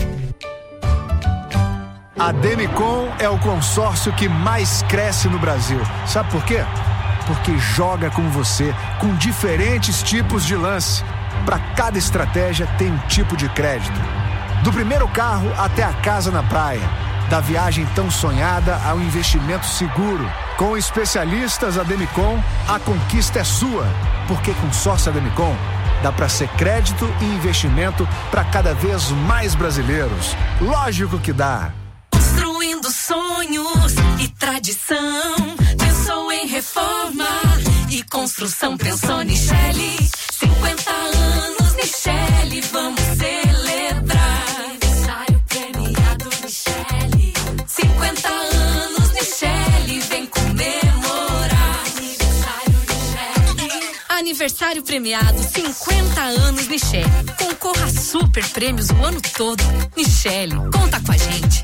Speaker 11: A Demicon é o consórcio que mais cresce no Brasil. Sabe por quê? Porque joga com você, com diferentes tipos de lance. Para cada estratégia tem um tipo de crédito. Do primeiro carro até a casa na praia. Da viagem tão sonhada ao investimento seguro. Com especialistas da Demicon, a conquista é sua. Porque com sócio Demicon, dá para ser crédito e investimento para cada vez mais brasileiros. Lógico que dá.
Speaker 7: Construindo sonhos e tradição. Pensou em reforma e construção. Pensou Nichelle. cinquenta anos, Nichelle, vamos celebrar. Aniversário premiado, Nichelle. cinquenta anos, Nichelle, vem comemorar. Aniversário Nichelle. Aniversário premiado, cinquenta anos, Nichelle. Concorra a super prêmios o ano todo. Nichelle, conta com a gente.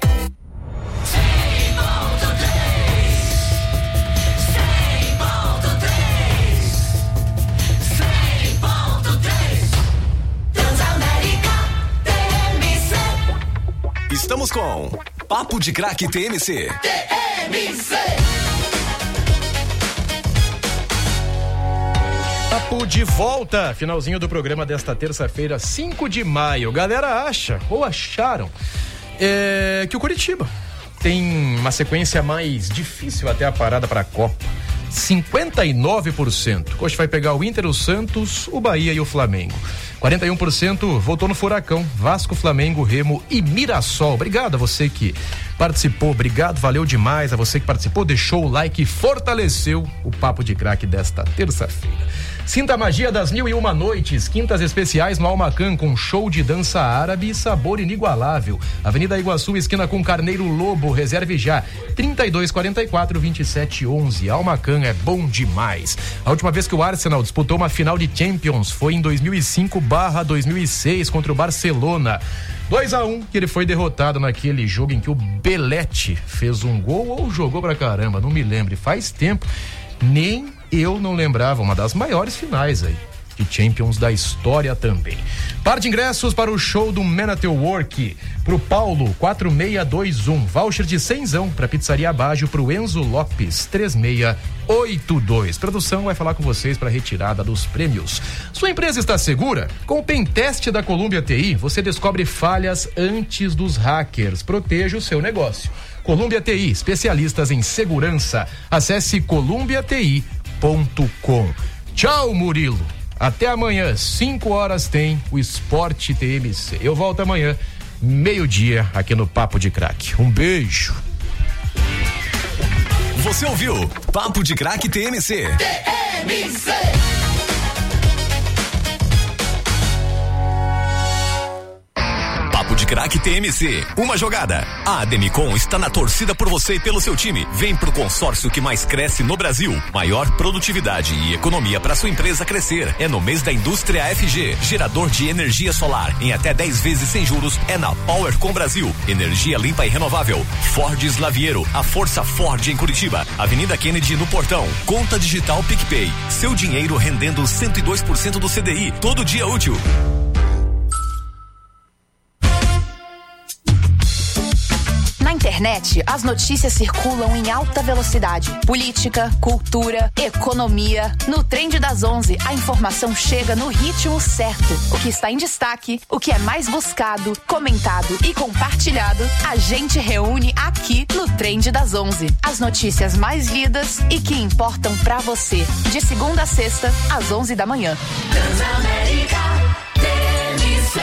Speaker 6: Estamos com Papo de Craque T M C.
Speaker 7: T M C.
Speaker 2: Papo de volta, finalzinho do programa desta terça-feira, cinco de maio. Galera acha, ou acharam, é, que o Curitiba tem uma sequência mais difícil até a parada para a Copa. cinquenta e nove por cento. Hoje vai pegar o Inter, o Santos, o Bahia e o Flamengo. quarenta e um por cento votou no Furacão, Vasco, Flamengo, Remo e Mirassol. Obrigado a você que participou, obrigado, valeu demais a você que participou, deixou o like e fortaleceu o Papo de Craque desta terça-feira. Sinta a magia das mil e uma noites, quintas especiais no Almacan com show de dança árabe e sabor inigualável. Avenida Iguaçu, esquina com Carneiro Lobo, reserve já, trinta e dois, quarenta e quatro, vinte e sete, onze. Almacan é bom demais. A última vez que o Arsenal disputou uma final de Champions foi em dois mil e cinco barra dois mil e seis contra o Barcelona. dois a um, que ele foi derrotado naquele jogo em que o Belete fez um gol ou jogou pra caramba, não me lembro, faz tempo, nem eu não lembrava, uma das maiores finais aí de Champions da história também. Par de ingressos para o show do Man at Work pro Paulo, quatro seis dois um, voucher de cenzão pra Pizzaria Abajo pro Enzo Lopes, três seis oito dois. Produção vai falar com vocês para retirada dos prêmios. Sua empresa está segura? Com o Pentest da Columbia T I, você descobre falhas antes dos hackers. Proteja o seu negócio. Columbia T I, especialistas em segurança. Acesse columbia t i ponto com. Tchau, Murilo. Até amanhã, cinco horas tem o Esporte T M C. Eu volto amanhã, meio-dia, aqui no Papo de Craque. Um beijo.
Speaker 6: Você ouviu Papo de Craque T M C.
Speaker 7: T M C.
Speaker 6: Papo de de Craque T M C. Uma jogada. A Ademicon está na torcida por você e pelo seu time. Vem pro consórcio que mais cresce no Brasil. Maior produtividade e economia para sua empresa crescer. É no mês da indústria F G. Gerador de energia solar em até dez vezes sem juros é na PowerCom Brasil. Energia limpa e renovável. Ford Slaviero, a força Ford em Curitiba. Avenida Kennedy no Portão. Conta digital PicPay. Seu dinheiro rendendo cento e dois por cento do C D I. Todo dia útil.
Speaker 8: Na internet, as notícias circulam em alta velocidade. Política, cultura, economia. No Trend das onze, a informação chega no ritmo certo. O que está em destaque, o que é mais buscado, comentado e compartilhado, a gente reúne aqui no Trend das onze. As notícias mais lidas e que importam pra você. De segunda a sexta, às onze da manhã.
Speaker 7: Transamérica T M C.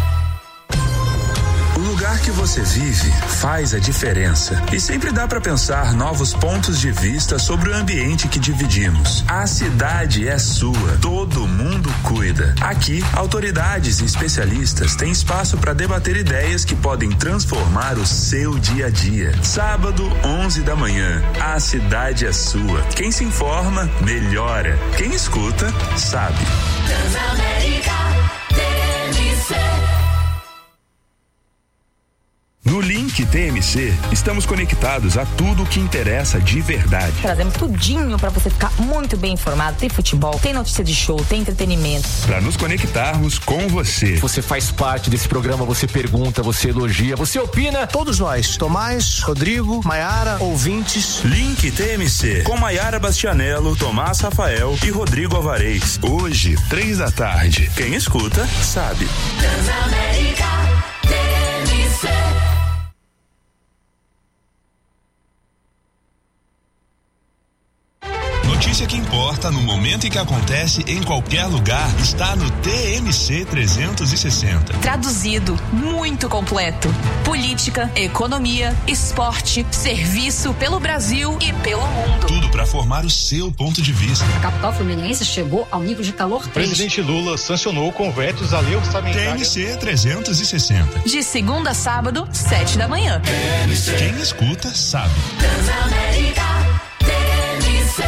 Speaker 12: O lugar que você vive faz a diferença e sempre dá para pensar novos pontos de vista sobre o ambiente que dividimos. A cidade é sua, todo mundo cuida. Aqui, autoridades e especialistas têm espaço para debater ideias que podem transformar o seu dia a dia. Sábado, onze da manhã, a cidade é sua. Quem se informa, melhora. Quem escuta, sabe.
Speaker 7: Transamérica T M C.
Speaker 12: No Link T M C, estamos conectados a tudo o que interessa de verdade.
Speaker 13: Trazemos tudinho pra você ficar muito bem informado. Tem futebol, tem notícia de show, tem entretenimento.
Speaker 12: Para nos conectarmos com você.
Speaker 14: Você faz parte desse programa, você pergunta, você elogia, você opina.
Speaker 5: Todos nós, Tomás, Rodrigo, Maiara, ouvintes.
Speaker 12: Link T M C, com Maiara Bastianello, Tomás Rafael e Rodrigo Alvarez. Hoje, três da tarde. Quem escuta, sabe.
Speaker 7: Transamérica T M C.
Speaker 12: Notícia que importa no momento em que acontece em qualquer lugar está no T M C trezentos e sessenta.
Speaker 8: Traduzido, muito completo. Política, economia, esporte, serviço pelo Brasil e pelo mundo.
Speaker 12: Tudo para formar o seu ponto de vista.
Speaker 15: A capital fluminense chegou ao nível de calor três.
Speaker 2: O presidente Lula sancionou convetes à lei orçamentária.
Speaker 12: T M C trezentos e sessenta.
Speaker 8: De segunda a sábado, sete da manhã.
Speaker 12: Quem escuta, sabe.
Speaker 7: Transamérica T M C.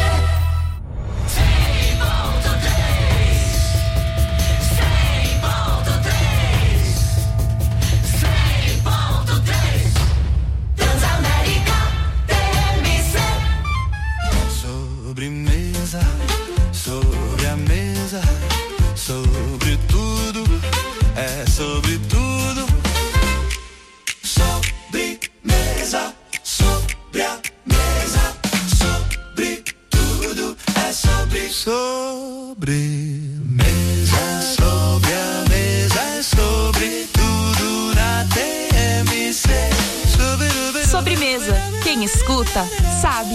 Speaker 16: Sobremesa, sobre a mesa, sobre tudo, é sobre tudo. Sobremesa, sobre a mesa, sobre tudo, é sobre sobremesa, sobre a mesa, é sobre tudo na T M C. Sobre,
Speaker 8: Sobremesa, quem escuta, sabe.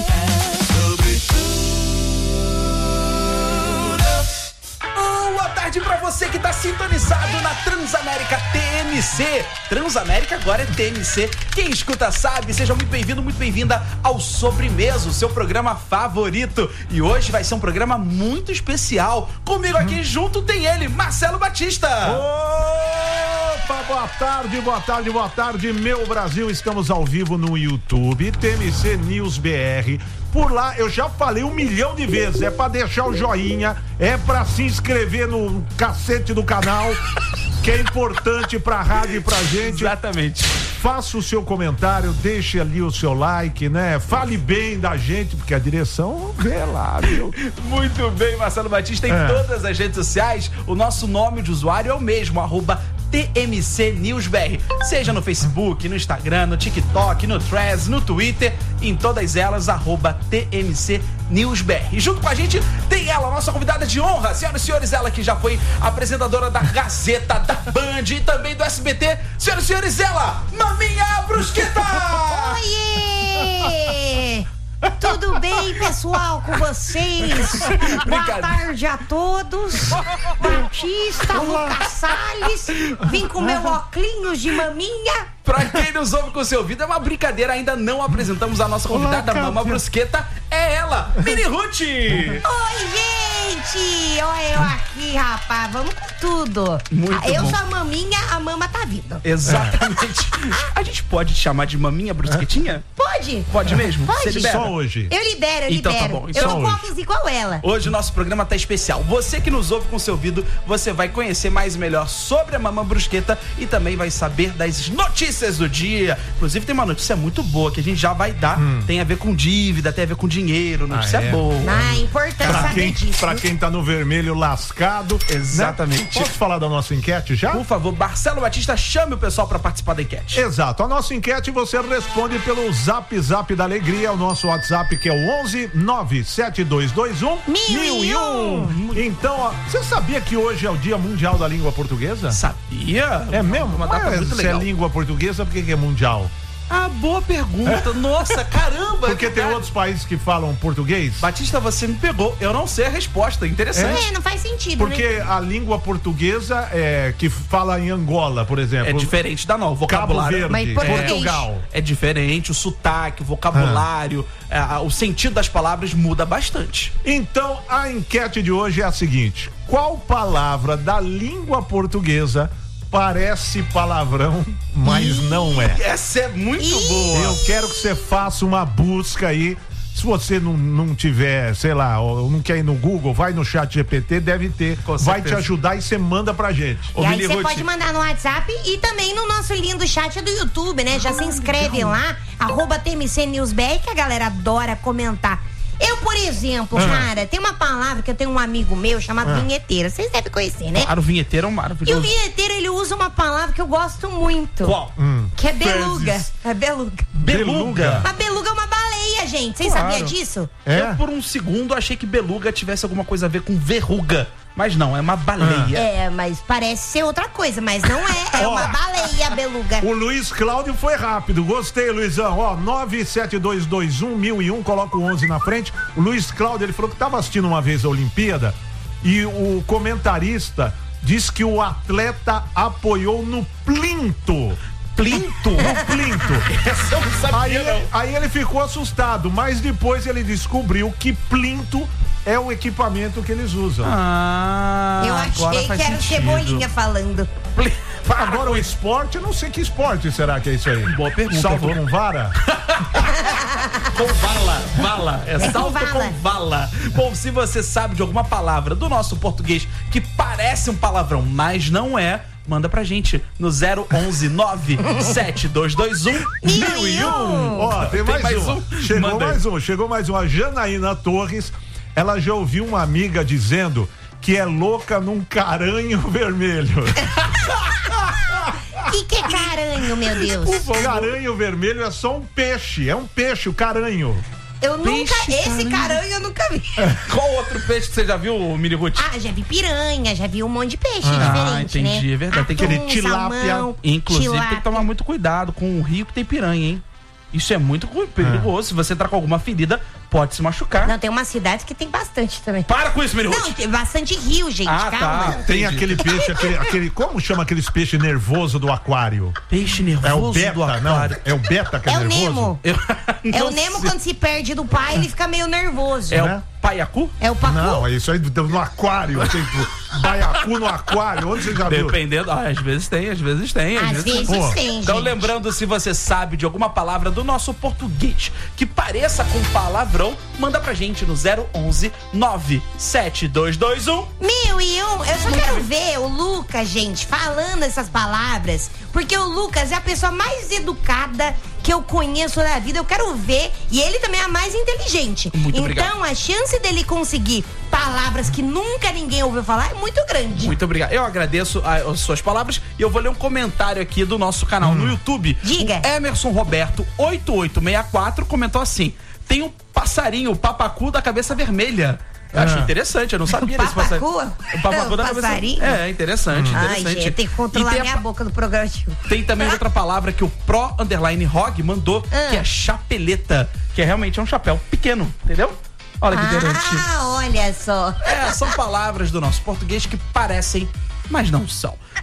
Speaker 17: Boa tarde pra você que tá sintonizado na Transamérica T M C. Transamérica agora é T M C. Quem escuta sabe. Seja muito bem-vindo, muito bem-vinda ao Sobremesa, o seu programa favorito. E hoje vai ser um programa muito especial. Comigo aqui hum. junto tem ele, Marcelo Batista.
Speaker 2: Opa, boa tarde, boa tarde, boa tarde, meu Brasil. Estamos ao vivo no YouTube, T M C News B R. Por lá, eu já falei um milhão de vezes, é pra deixar o joinha, é pra se inscrever no cacete do canal, que é importante pra rádio e pra gente.
Speaker 17: Exatamente.
Speaker 2: Faça o seu comentário, deixe ali o seu like, né? Fale bem da gente, porque a direção vê lá, viu?
Speaker 17: Muito bem, Marcelo Batista, em é. todas as redes sociais, o nosso nome de usuário é o mesmo, arroba T M C News B R. Seja no Facebook, no Instagram, no TikTok, no Threads, no Twitter, em todas elas, arroba T M C News B R. E junto com a gente tem ela, nossa convidada de honra, senhoras e senhores, ela que já foi apresentadora da Gazeta, da Band e também do S B T. Senhoras e senhores, ela, Maminha Brusqueta!
Speaker 18: Oiê! Tudo bem, pessoal, com vocês? Boa tarde a todos. Batista, Lucas Salles. Vim com meu óculos de maminha.
Speaker 17: Pra quem nos ouve com seu ouvido, é uma brincadeira. Ainda não apresentamos a nossa convidada, Olá, Mama Brusqueta. É ela, Mini Ruth.
Speaker 18: Oi, gente. gente! Olha eu aqui, rapaz. Vamos com tudo.
Speaker 17: Muito
Speaker 18: eu
Speaker 17: bom.
Speaker 18: sou a maminha, a mama tá vindo.
Speaker 17: Exatamente. A gente pode te chamar de maminha brusquetinha?
Speaker 18: Pode?
Speaker 17: Pode mesmo?
Speaker 18: Pode.
Speaker 17: Você libera?
Speaker 2: Só hoje.
Speaker 18: Eu libero, eu
Speaker 17: Então
Speaker 18: libero.
Speaker 17: tá bom,
Speaker 18: eu
Speaker 17: então
Speaker 18: não
Speaker 17: hoje.
Speaker 18: óculos igual ela.
Speaker 17: Hoje o nosso programa tá especial. Você que nos ouve com seu ouvido, você vai conhecer mais e melhor sobre a Mamã Brusqueta e também vai saber das notícias do dia. Inclusive tem uma notícia muito boa que a gente já vai dar. Hum. Tem a ver com dívida, tem a ver com dinheiro, notícia
Speaker 2: Ah, é?
Speaker 17: boa.
Speaker 18: Ah, é importante
Speaker 19: Pra
Speaker 18: saber
Speaker 19: quem,
Speaker 18: disso.
Speaker 19: pra quem tá no vermelho lascado.
Speaker 17: Exatamente.
Speaker 19: Né? Posso falar da nossa enquete já?
Speaker 17: Por favor, Marcelo Batista, chame o pessoal pra participar da enquete.
Speaker 19: Exato. A nossa enquete você responde pelo Zap Zap da Alegria, o nosso WhatsApp que é o onze nove sete dois dois um mil e um. Então, ó, você sabia que hoje é o Dia Mundial da Língua Portuguesa?
Speaker 17: Sabia?
Speaker 19: É mesmo?
Speaker 17: Uma data
Speaker 19: Mas
Speaker 17: muito
Speaker 19: se
Speaker 17: legal.
Speaker 19: é língua portuguesa, por que, que é mundial?
Speaker 17: Ah, boa pergunta. Nossa, caramba.
Speaker 19: Porque
Speaker 17: é
Speaker 19: tem outros países que falam português?
Speaker 17: Batista, você me pegou. Eu não sei a resposta. Interessante.
Speaker 18: É, não faz sentido,
Speaker 19: Porque
Speaker 18: né?
Speaker 19: a língua portuguesa é, que fala em Angola, por exemplo.
Speaker 17: É diferente da nova. O vocabulário.
Speaker 19: Cabo
Speaker 18: Mas
Speaker 19: Verde,
Speaker 18: português.
Speaker 19: Portugal.
Speaker 17: É diferente, o sotaque, o vocabulário, é, o sentido das palavras muda bastante.
Speaker 19: Então, a enquete de hoje é a seguinte: qual palavra da língua portuguesa parece palavrão, mas não é?
Speaker 17: Essa é muito
Speaker 18: Ih.
Speaker 17: boa.
Speaker 19: Eu quero que você faça uma busca aí. Se você não, não tiver, sei lá, ou não quer ir no Google, vai no chat G P T, deve ter.
Speaker 17: Com
Speaker 19: vai
Speaker 17: certeza.
Speaker 19: te ajudar e você manda pra gente.
Speaker 18: E aí você pode mandar no WhatsApp e também no nosso lindo chat do YouTube, né? Já se inscreve lá, arroba T M C News B R, que a galera adora comentar. Eu, por exemplo,
Speaker 19: Ah.
Speaker 18: cara, tem uma palavra que eu tenho um amigo meu chamado
Speaker 19: Ah.
Speaker 18: vinheteiro. Vocês devem conhecer, né?
Speaker 17: Claro, o vinheteiro é um
Speaker 18: E o
Speaker 17: maravilhoso.
Speaker 18: vinheteiro, ele usa uma palavra que eu gosto muito.
Speaker 17: Qual?
Speaker 19: Hum.
Speaker 18: Que é beluga.
Speaker 17: Fezes.
Speaker 18: É beluga.
Speaker 17: Beluga.
Speaker 18: A beluga é uma baleia, gente. Vocês
Speaker 17: Claro.
Speaker 18: sabiam disso?
Speaker 19: É?
Speaker 17: Eu, por um segundo, achei que beluga tivesse alguma coisa a ver com verruga. Mas não, é uma baleia.
Speaker 18: É, mas parece ser outra coisa, mas não é. É
Speaker 19: Ó.
Speaker 18: uma baleia, beluga.
Speaker 19: O Luiz Cláudio foi rápido. Gostei, Luizão. Ó, nove sete dois dois um mil e um, coloca o onze na frente. O Luiz Cláudio, ele falou que tava assistindo uma vez a Olimpíada e o comentarista disse que o atleta apoiou no plinto.
Speaker 17: Plinto?
Speaker 19: No plinto.
Speaker 17: Essa eu não sabia,
Speaker 19: Aí,
Speaker 17: não.
Speaker 19: aí ele ficou assustado, mas depois ele descobriu que plinto é o equipamento que eles usam.
Speaker 17: Ah,
Speaker 18: Eu
Speaker 17: agora
Speaker 18: achei
Speaker 17: faz
Speaker 18: que era o
Speaker 17: sentido.
Speaker 18: Cebolinha falando.
Speaker 19: Agora o esporte, eu não sei que esporte será que é isso aí.
Speaker 17: Boa pergunta,
Speaker 19: Salto
Speaker 17: vou-
Speaker 19: com vara?
Speaker 17: Com vala, vala. É,
Speaker 18: É com
Speaker 17: salto
Speaker 18: vala.
Speaker 17: com vala. Bom, se você sabe de alguma palavra do nosso português que parece um palavrão, mas não é, manda pra gente no zero onze nove sete dois dois um mil e um.
Speaker 19: Ó, tem mais, um. Chegou
Speaker 17: Manda aí.
Speaker 19: mais um, chegou mais um. A Janaína Torres, ela já ouviu uma amiga dizendo que é louca num caranho vermelho.
Speaker 18: O que, que é caranho, meu Deus?
Speaker 19: O caranho vermelho é só um peixe, é um peixe, o caranho.
Speaker 18: Eu nunca.
Speaker 17: Peixe,
Speaker 18: Esse caranho eu nunca vi.
Speaker 17: Qual outro peixe que você já viu, Mini Ruth?
Speaker 18: Ah, já vi piranha, já vi um monte de peixe
Speaker 17: Ah,
Speaker 18: diferente,
Speaker 17: entendi,
Speaker 18: né?
Speaker 17: é verdade. Tem que
Speaker 18: Atum,
Speaker 19: tilápia.
Speaker 18: salmão,
Speaker 17: Inclusive, tem
Speaker 18: tilápia.
Speaker 17: que tomar muito cuidado com o rio que tem piranha, hein? Isso é muito cu- perigoso. Se você entrar com alguma ferida, pode se machucar.
Speaker 18: Não, tem uma cidade que tem bastante também.
Speaker 17: Para com isso, Mini
Speaker 18: Não,
Speaker 17: Ruth.
Speaker 18: tem bastante rio, gente,
Speaker 17: Ah,
Speaker 18: calma.
Speaker 17: tá.
Speaker 19: Tem
Speaker 17: Entendi.
Speaker 19: aquele peixe, aquele, aquele. Como chama aqueles peixes nervoso do aquário?
Speaker 17: Peixe
Speaker 19: É o
Speaker 17: nervoso
Speaker 19: beta,
Speaker 17: do aquário.
Speaker 19: não? É o beta que é,
Speaker 18: É o
Speaker 19: nervoso?
Speaker 18: Nemo.
Speaker 17: Eu
Speaker 18: É
Speaker 17: não
Speaker 18: o Nemo
Speaker 17: sei.
Speaker 18: quando se perde do pai, ele fica meio nervoso.
Speaker 17: É
Speaker 19: né?
Speaker 17: o paiacu?
Speaker 18: É o pacu?
Speaker 19: Não, é isso aí do- no aquário, tipo, baiacu no aquário, onde você já viu?
Speaker 17: Dependendo, ah, às vezes tem, às vezes tem.
Speaker 18: Às vezes
Speaker 19: Pô.
Speaker 18: tem,
Speaker 17: Então,
Speaker 18: gente.
Speaker 17: lembrando, se você sabe de alguma palavra do nosso português que pareça com palavrão, manda pra gente no zero onze nove sete dois dois um.
Speaker 18: Mil e um, eu só quero ver o Lucas, gente, falando essas palavras, porque o Lucas é a pessoa mais educada que eu conheço na vida, eu quero ver, e ele também é a mais inteligente.
Speaker 17: Muito
Speaker 18: então,
Speaker 17: obrigado.
Speaker 18: a chance dele conseguir palavras que nunca ninguém ouviu falar é muito grande.
Speaker 17: Muito obrigado. Eu agradeço a- as suas palavras e eu vou ler um comentário aqui do nosso canal no YouTube.
Speaker 18: Diga.
Speaker 17: O Emerson Roberto oito oito seis quatro comentou assim: tem um passarinho, o papacu da cabeça vermelha. Eu achei
Speaker 19: Ah.
Speaker 17: interessante, eu não sabia desse
Speaker 18: Papacu?
Speaker 17: passarinho. O papacu
Speaker 18: O
Speaker 17: da cabeça.
Speaker 18: passarinho?
Speaker 17: É, interessante,
Speaker 18: Ai,
Speaker 17: interessante.
Speaker 18: gente, tem que controlar
Speaker 17: E tem a
Speaker 18: minha boca no programa. de hoje.
Speaker 17: Tem também outra palavra que o Pro Underline Rog mandou,
Speaker 18: Ah.
Speaker 17: que é chapeleta, que é realmente é um chapéu pequeno, entendeu? Olha que interessante.
Speaker 18: Ah, olha só.
Speaker 17: É, são palavras do nosso português que parecem, mas não são.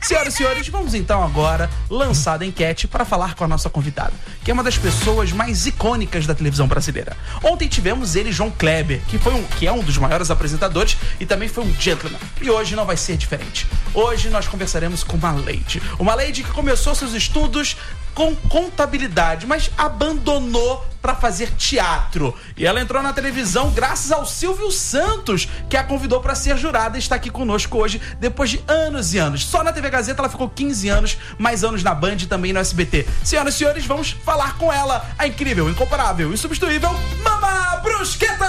Speaker 17: Senhoras e senhores, vamos então agora lançar a enquete para falar com a nossa convidada, que é uma das pessoas mais icônicas da televisão brasileira. Ontem tivemos ele, João Kleber, que, foi um, que é um dos maiores apresentadores e também foi um gentleman. E hoje não vai ser diferente. Hoje nós conversaremos com uma lady. Uma lady que começou seus estudos com contabilidade, mas abandonou para fazer teatro. E ela entrou na televisão graças ao Silvio Santos, que a convidou para ser jurada e está aqui conosco hoje, depois de anos e anos. Só na T V Gazeta ela ficou quinze anos, mais anos na Band e também no S B T. Senhoras e senhores, vamos falar com ela, a incrível, incomparável, insubstituível Mama Brusqueta!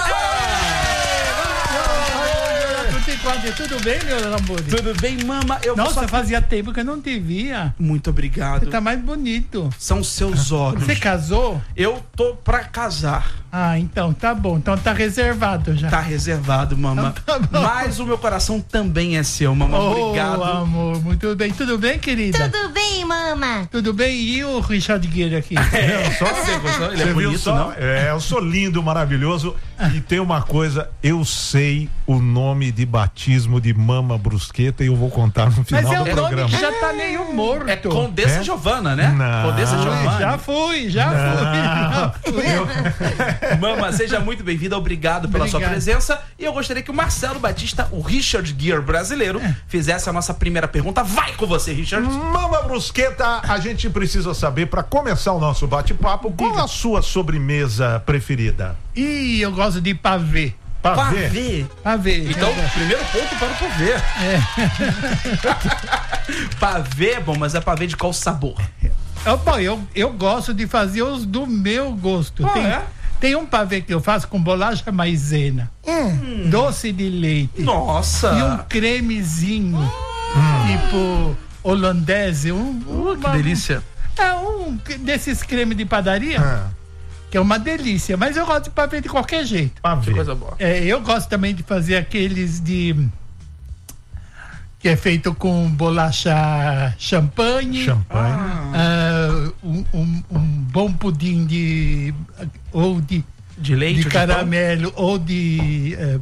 Speaker 20: Tudo bem, meu amor?
Speaker 17: Tudo bem, Mama? Eu
Speaker 20: Nossa,
Speaker 17: só...
Speaker 20: fazia tempo que eu não te via.
Speaker 17: Muito obrigado.
Speaker 20: Você tá mais bonito.
Speaker 17: São seus olhos.
Speaker 20: Você casou?
Speaker 17: Eu tô pra casar.
Speaker 20: Ah, então tá bom. Então tá reservado já.
Speaker 17: Tá reservado, Mama. Então, tá mas o meu coração também é seu, Mama.
Speaker 20: Oh,
Speaker 17: obrigado.
Speaker 20: Amor, muito bem. Tudo bem, querida?
Speaker 18: Tudo bem, Mama.
Speaker 20: Tudo bem? E o Richard Gere aqui?
Speaker 19: É, só, você gostou? Ele é bonito, só? Não? É, eu sou lindo, maravilhoso. E tem uma coisa, eu sei o nome de batismo de Mama Brusqueta e eu vou contar no final
Speaker 20: Mas é
Speaker 19: do
Speaker 20: um
Speaker 19: programa.
Speaker 20: Nome que já tá meio morto.
Speaker 17: É Condessa
Speaker 19: É?
Speaker 17: Giovana, né?
Speaker 19: Não.
Speaker 17: Condessa Giovana.
Speaker 20: Já fui, já fui. Já fui.
Speaker 17: Mama, seja muito bem-vinda, obrigado pela
Speaker 20: Obrigado.
Speaker 17: sua presença. E eu gostaria que o Marcelo Batista, o Richard Gere brasileiro,
Speaker 20: É.
Speaker 17: fizesse a nossa primeira pergunta. Vai com você, Richard.
Speaker 19: Mama Brusqueta, a gente precisa saber, para começar o nosso bate-papo, qual a sua sobremesa preferida?
Speaker 20: Ih, eu gosto de pavê.
Speaker 19: Pavê?
Speaker 17: Pavê.
Speaker 20: Pavê.
Speaker 17: Então, primeiro ponto para o pavê.
Speaker 20: É.
Speaker 17: Pavê, bom, mas é pavê de qual sabor?
Speaker 20: Opa, eu, eu gosto de fazer os do meu gosto.
Speaker 17: Ah,
Speaker 20: tem,
Speaker 17: é?
Speaker 20: tem um pavê que eu faço com bolacha maisena,
Speaker 18: Hum.
Speaker 20: doce de leite.
Speaker 17: Nossa!
Speaker 20: E um cremezinho, tipo holandese. Um,
Speaker 17: Uh, que
Speaker 20: uma-
Speaker 17: delícia.
Speaker 20: É um desses cremes de padaria,
Speaker 19: Ah,
Speaker 20: que é uma delícia. Mas eu gosto de pavê de qualquer jeito.
Speaker 19: pavê.
Speaker 17: Coisa boa.
Speaker 20: É, eu gosto também de fazer aqueles de... que é feito com bolacha champanhe.
Speaker 19: Champanhe.
Speaker 20: Ah, um, um- um bom pudim de... ou de...
Speaker 17: De leite?
Speaker 20: de
Speaker 17: ou
Speaker 20: caramelo ou de... eh,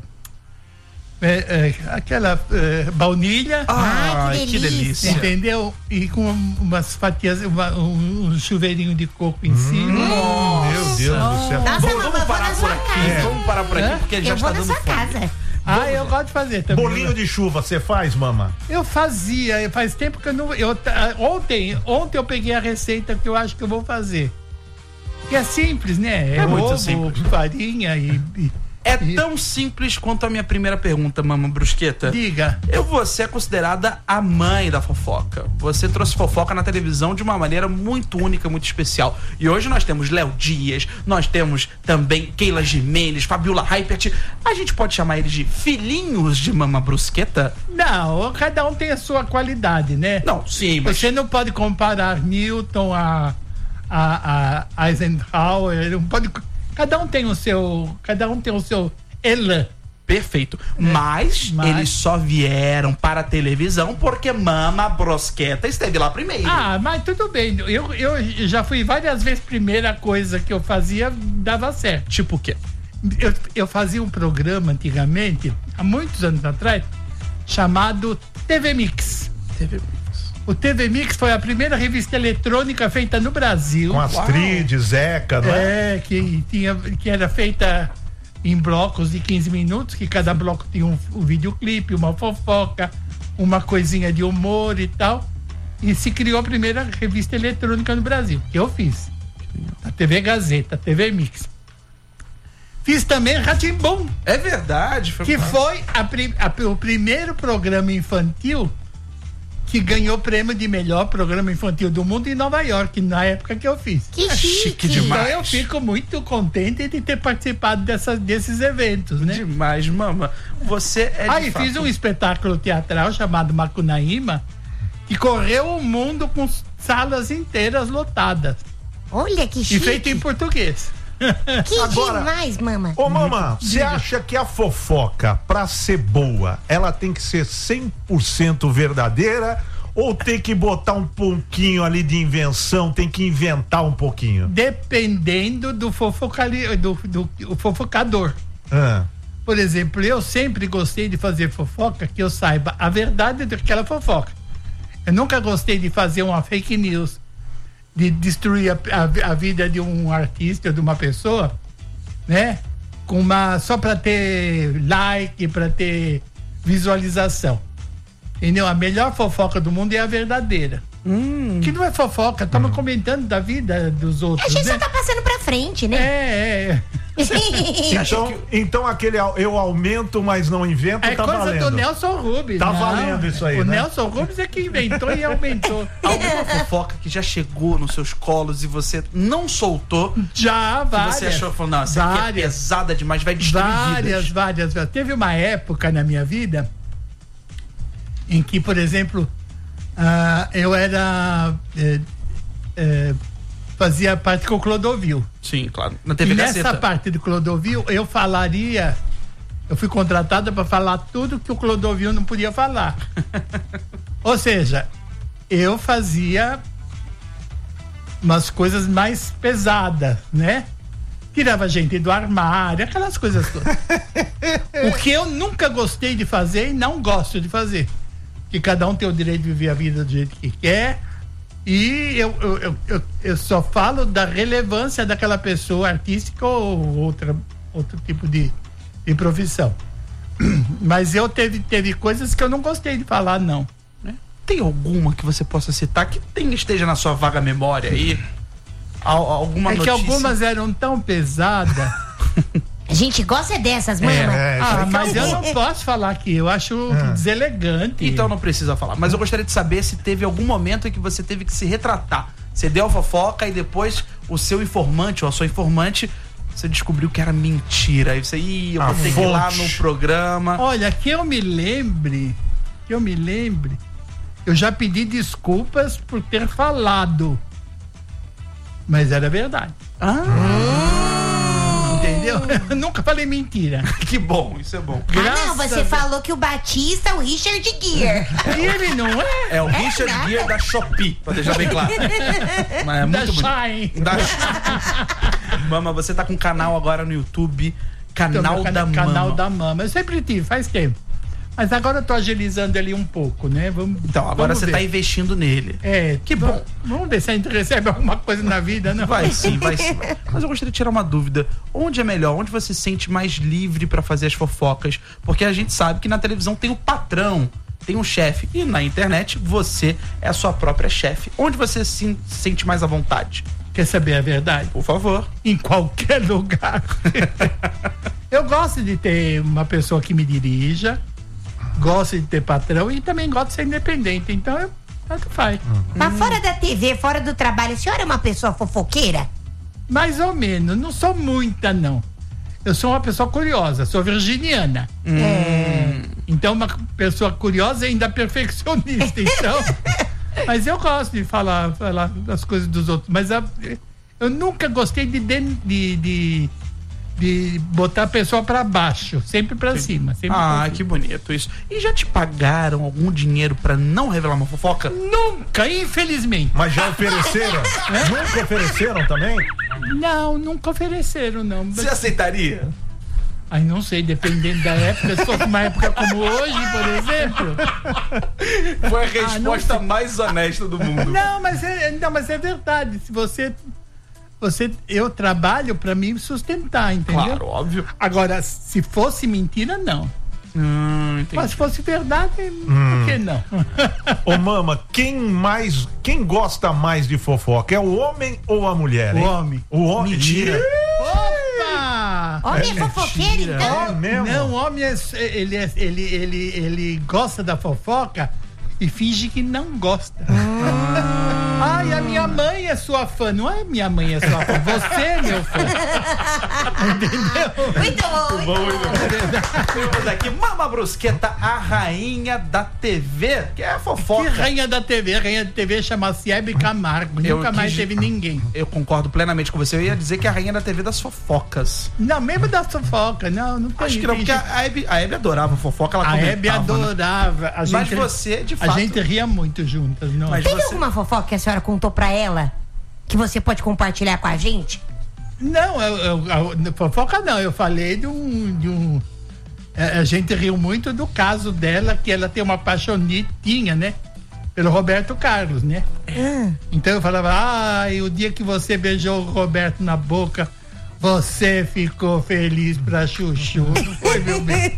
Speaker 20: é, é, aquela eh, baunilha.
Speaker 17: Ah,
Speaker 18: Ai, que
Speaker 17: que delícia.
Speaker 20: Entendeu? E com umas fatias, uma- um, um chuveirinho de coco em cima.
Speaker 19: Meu Deus do céu.
Speaker 18: Nossa,
Speaker 17: Vamos,
Speaker 18: Mama,
Speaker 17: vamos
Speaker 18: eu vou
Speaker 17: parar
Speaker 18: na
Speaker 17: por
Speaker 18: sua
Speaker 17: aqui.
Speaker 18: casa.
Speaker 17: Vamos parar por aqui,
Speaker 20: Hã?
Speaker 17: porque ele já
Speaker 18: Eu vou
Speaker 17: está
Speaker 18: na
Speaker 17: dando
Speaker 18: sua
Speaker 17: fome.
Speaker 18: casa.
Speaker 20: Ah, eu gosto de fazer também.
Speaker 19: Bolinho de chuva, você faz, Mama?
Speaker 20: Eu fazia, faz tempo que eu não. Eu, tá- ontem, ontem eu peguei a receita que eu acho que eu vou fazer. Que é simples, né? É,
Speaker 17: É muito
Speaker 20: ovo,
Speaker 17: simples.
Speaker 20: farinha e. e-
Speaker 17: É
Speaker 20: e-
Speaker 17: tão simples quanto a minha primeira pergunta, Mama Brusqueta.
Speaker 20: Diga.
Speaker 17: Eu, você é considerada a mãe da fofoca. Você trouxe fofoca na televisão de uma maneira muito única, muito especial. E hoje nós temos Léo Dias, nós temos também Keila Gimenez, Fabiola Hypert. A gente pode chamar eles de filhinhos de Mama Brusqueta?
Speaker 20: Não, cada um tem a sua qualidade, né?
Speaker 17: Não, sim, mas...
Speaker 20: Você não pode comparar Newton a, a, a Eisenhower. Não pode, cada um tem o seu. Cada um tem o seu elan.
Speaker 17: Perfeito. Mas,
Speaker 20: mas-
Speaker 17: eles só vieram para a televisão porque Mama Brusqueta esteve lá primeiro.
Speaker 20: Ah, mas tudo bem. Eu, eu já fui várias vezes, primeira coisa que eu fazia dava certo.
Speaker 17: Tipo o quê?
Speaker 20: Eu, eu fazia um programa antigamente, há muitos anos atrás, chamado T V Mix.
Speaker 17: T V Mix.
Speaker 20: O T V Mix foi a primeira revista eletrônica feita no Brasil.
Speaker 19: Com Astrid, Zeca, não é?
Speaker 20: É, que, tinha, que era feita em blocos de quinze minutos, que cada bloco tinha um, um videoclipe, uma fofoca, uma coisinha de humor e tal. E se criou a primeira revista eletrônica no Brasil, que eu fiz. A T V Gazeta, a T V Mix. Fiz também Rá-Tim-Bum.
Speaker 17: É verdade. Foi
Speaker 20: Que foi a, pri- a- o primeiro programa infantil que ganhou o prêmio de melhor programa infantil do mundo em Nova York, na época que eu fiz.
Speaker 18: Que chique.
Speaker 17: chique demais.
Speaker 20: Então eu fico muito contente de ter participado dessas, desses eventos, né?
Speaker 17: Demais, Mama. Você é de
Speaker 20: Aí
Speaker 17: fato...
Speaker 20: fiz um espetáculo teatral chamado Macunaíma, que correu o mundo com salas inteiras lotadas.
Speaker 18: Olha que
Speaker 20: E
Speaker 18: chique.
Speaker 20: feito em português.
Speaker 18: Que
Speaker 19: Agora-
Speaker 18: demais, Mama.
Speaker 19: Ô, Mama, você acha que a fofoca, pra ser boa, ela tem que ser cem por cento verdadeira ou tem que botar um pouquinho ali de invenção, tem que inventar um pouquinho?
Speaker 20: Dependendo do, fofocali, do, do, do fofocador.
Speaker 19: Ah,
Speaker 20: Por exemplo, eu sempre gostei de fazer fofoca que eu saiba a verdade daquela fofoca. Eu nunca gostei de fazer uma fake news, de destruir a, a, a vida de um artista, de uma pessoa, né? Com uma, só para ter like, para ter visualização. Entendeu? A melhor fofoca do mundo é a verdadeira. Hum. Que não é fofoca, estamos hum. comentando da vida dos outros.
Speaker 18: A gente
Speaker 20: né?
Speaker 18: só tá passando pra frente, né?
Speaker 20: É, é.
Speaker 19: então, então aquele eu aumento, mas não invento,
Speaker 20: é
Speaker 19: tá
Speaker 20: coisa
Speaker 19: valendo.
Speaker 20: do Nelson Rubens.
Speaker 19: Tá
Speaker 20: não,
Speaker 19: valendo isso aí,
Speaker 20: O
Speaker 19: né?
Speaker 20: Nelson Rubens é que inventou e aumentou.
Speaker 17: Alguma fofoca que já chegou nos seus colos e você não soltou?
Speaker 20: Já, várias.
Speaker 17: Que você achou, falou, não, essa aqui é pesada demais, vai destruir
Speaker 20: Várias,
Speaker 17: vidas.
Speaker 20: várias, várias. Teve uma época na minha vida em que, por exemplo, uh, eu era... É, é, fazia parte com o Clodovil.
Speaker 17: Sim, claro. Na T V
Speaker 20: e
Speaker 17: Gazeta.
Speaker 20: nessa parte do Clodovil, eu falaria... Eu fui contratada para falar tudo que o Clodovil não podia falar. Ou seja, eu fazia umas coisas mais pesadas, né? Tirava gente do armário, aquelas coisas todas. O que eu nunca gostei de fazer e não gosto de fazer. Que cada um tem o direito de viver a vida do jeito que quer. E eu, eu, eu, eu, eu só falo da relevância daquela pessoa artística ou outra, outro tipo de, de profissão. Mas eu teve, teve coisas que eu não gostei de falar, não.
Speaker 17: Tem alguma que você possa citar que tem, esteja na sua vaga memória aí? Al, alguma
Speaker 20: é
Speaker 17: notícia?
Speaker 20: que algumas eram tão pesadas.
Speaker 18: A gente gosta dessas, mama.
Speaker 20: É, é, ah, mas eu não posso falar aqui, eu acho é. deselegante.
Speaker 17: Então não precisa falar. Mas eu gostaria de saber se teve algum momento em que você teve que se retratar. Você deu a fofoca e depois o seu informante ou a sua informante, você descobriu que era mentira. Aí você, ih, eu vou ter que ir lá no programa.
Speaker 20: Olha, que eu me lembre, que eu me lembre, eu já pedi desculpas por ter falado. Mas era verdade.
Speaker 17: Ah!
Speaker 20: Entendeu? Eu nunca falei mentira.
Speaker 17: Que bom, isso é bom.
Speaker 18: Graças ah, não, você falou que o Batista é o Richard Gere.
Speaker 20: E ele não é?
Speaker 17: É o é Richard nada. Gere da Shopee, pra deixar bem claro. Mas é muito
Speaker 20: da
Speaker 17: bonito. Da Mama, você tá com um canal agora no YouTube, Canal da Mama.
Speaker 20: Canal da Mama. Eu sempre tive, faz tempo. Mas agora eu tô agilizando ele um pouco, né? Vamos,
Speaker 17: então, agora
Speaker 20: vamos
Speaker 17: você
Speaker 20: ver.
Speaker 17: tá investindo nele.
Speaker 20: É,
Speaker 17: que bom.
Speaker 20: Vamos ver se a gente recebe alguma coisa na vida, não?
Speaker 17: Vai sim, vai sim. Mas eu gostaria de tirar uma dúvida. Onde é melhor? Onde você se sente mais livre pra fazer as fofocas? Porque a gente sabe que na televisão tem o patrão, tem um chefe. E na internet você é a sua própria chefe. Onde você se sente mais à vontade?
Speaker 20: Quer saber a verdade?
Speaker 17: Por favor.
Speaker 20: Em qualquer lugar. Eu gosto de ter uma pessoa que me dirija. Gosto de ter patrão e também gosto de ser independente. Então, eu, tanto faz.
Speaker 18: Mas fora da T V, fora do trabalho, a senhora é uma pessoa fofoqueira?
Speaker 20: Mais ou menos. Não sou muita, não. Eu sou uma pessoa curiosa. Sou virginiana.
Speaker 17: Hum.
Speaker 20: É, então, uma pessoa curiosa e ainda perfeccionista. Então... Mas eu gosto de falar, falar das coisas dos outros. Mas a, eu nunca gostei de... de, de, de de botar a pessoa pra baixo, sempre pra Sim. cima. Sempre
Speaker 17: ah,
Speaker 20: pra
Speaker 17: que
Speaker 20: cima.
Speaker 17: bonito isso. E já te pagaram algum dinheiro pra não revelar uma fofoca?
Speaker 20: Nunca, infelizmente.
Speaker 19: Mas já ofereceram? É? Nunca ofereceram também?
Speaker 20: Não, nunca ofereceram, não.
Speaker 17: Você aceitaria?
Speaker 20: Ai, não sei, dependendo da época. Se fosse uma época como hoje, por exemplo.
Speaker 17: Foi a resposta ah, mais honesta do mundo.
Speaker 20: Não, mas é, não, mas é verdade. Se você... Você, eu trabalho pra me sustentar, entendeu?
Speaker 17: Claro, óbvio.
Speaker 20: Agora, se fosse mentira, não.
Speaker 17: Hum,
Speaker 20: Mas se fosse verdade, hum. por que não?
Speaker 19: Ô Mama, quem mais, quem gosta mais de fofoca? É o homem ou a mulher, hein?
Speaker 20: O homem.
Speaker 19: O homem.
Speaker 17: Mentira.
Speaker 20: Opa!
Speaker 18: Homem é, é fofoqueiro, então?
Speaker 20: É mesmo? Não, o homem é, ele, é, ele, ele, ele gosta da fofoca e finge que não gosta. Ah. Ai, a minha mãe é sua fã. Não é minha mãe é sua fã, você é meu fã. Entendeu?
Speaker 18: Muito bom, muito bom.
Speaker 17: Temos aqui Mama Brusqueta, a rainha da T V, que é a fofoca.
Speaker 20: Que rainha da T V? A rainha da T V chama-se Hebe Camargo. Eu Nunca mais teve ninguém.
Speaker 17: Eu concordo plenamente com você. Eu ia dizer que é a rainha da T V das fofocas.
Speaker 20: Não, mesmo da fofoca. Não, não tem.
Speaker 17: Acho que não, porque a Hebe, a Hebe adorava fofoca. Ela
Speaker 20: a Hebe adorava.
Speaker 17: Né? A gente, Mas você, de fato...
Speaker 20: A gente ria muito juntas. Não.
Speaker 18: Mas Teve você... alguma fofoca que a senhora contou pra ela que você pode compartilhar com a gente?
Speaker 20: Não, eu, eu, eu, fofoca não. Eu falei de um... De um a gente riu muito do caso dela, que ela tem uma paixonitinha, né? pelo Roberto Carlos, né? Então eu falava, ai, o dia que você beijou o Roberto na boca, você ficou feliz pra chuchu. Não foi, meu bem?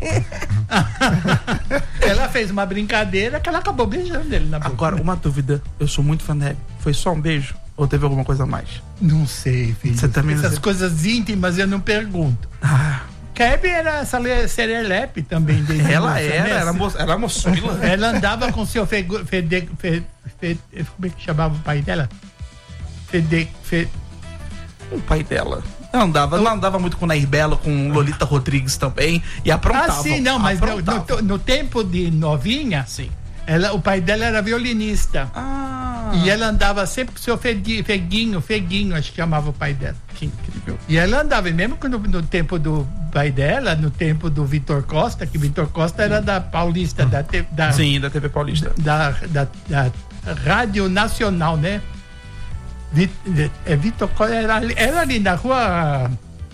Speaker 20: Ela fez uma brincadeira que ela acabou beijando ele na boca.
Speaker 17: Agora, uma dúvida. Eu sou muito fã dele. Foi só um beijo? Ou teve alguma coisa a mais?
Speaker 20: Não sei, filho.
Speaker 17: Você também
Speaker 20: Essas
Speaker 17: não sei.
Speaker 20: coisas íntimas eu não pergunto. Ah. Keb era essa serelepe também. Desde
Speaker 17: Ela
Speaker 20: moça,
Speaker 17: era,
Speaker 20: né?
Speaker 17: era, mo era moçula.
Speaker 20: Ela andava com o seu Fede, Fede, Fede, Fede, como é que chamava o pai dela? Fede, Fede.
Speaker 17: O pai dela. Ela andava, ela andava muito com Nair Belo, com Lolita Rodrigues também, e aprontava.
Speaker 20: Ah, sim, não, mas no, no, no tempo de novinha,
Speaker 17: sim.
Speaker 20: Ela, o pai dela era violinista.
Speaker 17: Ah.
Speaker 20: E ela andava sempre com o seu Fedi, Feguinho, Feguinho, acho que chamava o pai dela.
Speaker 17: Que incrível.
Speaker 20: E ela andava, e mesmo que no, no tempo do pai dela, no tempo do Vitor Costa, que Vitor Costa era da Paulista, da, da
Speaker 17: Sim, da T V Paulista.
Speaker 20: Da, da, da Rádio Nacional, né? Vit, é, Vitor Costa era, era ali na rua.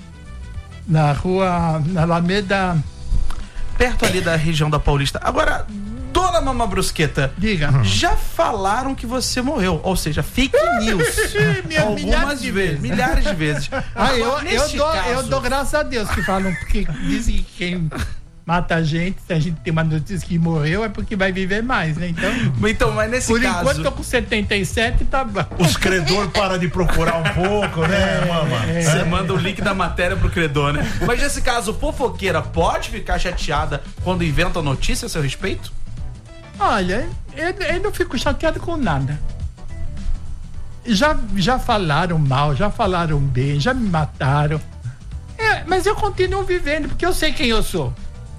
Speaker 20: Na rua. Na Alameda.
Speaker 17: Perto ali da região da Paulista. Agora, dona Mama Brusqueta,
Speaker 20: diga.
Speaker 17: Já falaram que você morreu, ou seja, fake news. Algumas
Speaker 20: de
Speaker 17: vezes, milhares de vezes.
Speaker 20: Ah, eu,
Speaker 17: Agora,
Speaker 20: eu,
Speaker 17: neste
Speaker 20: dou,
Speaker 17: caso...
Speaker 20: eu dou graças a Deus que falam, porque dizem que quem mata a gente, se a gente tem uma notícia que morreu, é porque vai viver mais, né? Então,
Speaker 17: então mas nesse
Speaker 20: por
Speaker 17: caso...
Speaker 20: enquanto eu tô com setenta e sete, tá bom.
Speaker 19: Os credor para de procurar um pouco, né, mama?
Speaker 17: Você é. manda o link da matéria pro credor, né? Mas nesse caso, fofoqueira pode ficar chateada quando inventa notícia a seu respeito?
Speaker 20: Olha, eu, eu não fico chateado com nada. Já, já falaram mal, já falaram bem, já me mataram. É, mas eu continuo vivendo, porque eu sei quem eu sou.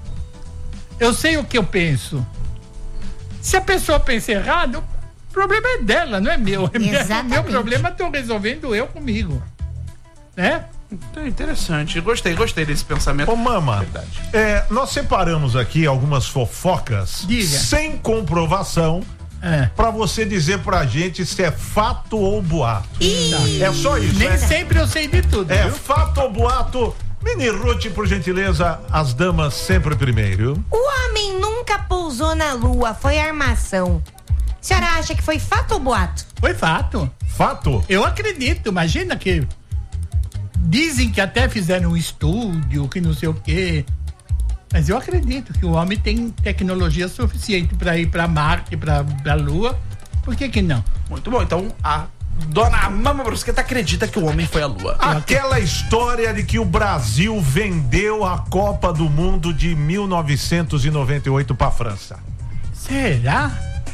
Speaker 20: Eu sei o que eu penso. Se a pessoa pensa errado, o problema é dela, não é meu.
Speaker 18: Exatamente.
Speaker 20: Meu problema estou resolvendo eu comigo. Né?
Speaker 17: Interessante. Gostei, gostei desse pensamento.
Speaker 19: Ô, mama, é, nós separamos aqui algumas fofocas
Speaker 20: Diga.
Speaker 19: sem comprovação
Speaker 20: é.
Speaker 19: pra você dizer pra gente se é fato ou boato.
Speaker 18: Ih,
Speaker 19: é só isso,
Speaker 20: Nem
Speaker 19: né?
Speaker 20: sempre eu sei de tudo.
Speaker 19: É
Speaker 20: viu?
Speaker 19: fato ou boato? Mini Ruth, por gentileza, as damas sempre primeiro.
Speaker 18: O homem nunca pousou na lua, foi armação. A senhora acha que foi fato ou boato?
Speaker 20: Foi fato.
Speaker 19: Fato?
Speaker 20: Eu acredito, imagina que dizem que até fizeram um estúdio, que não sei o quê. Mas eu acredito que o homem tem tecnologia suficiente para ir para Marte, para a Lua. Por que que não?
Speaker 17: Muito bom. Então, a dona Mama Brusqueta acredita que o homem foi à Lua.
Speaker 19: Aquela história de que o Brasil vendeu a Copa do Mundo de mil novecentos e noventa e oito para a França.
Speaker 20: Será?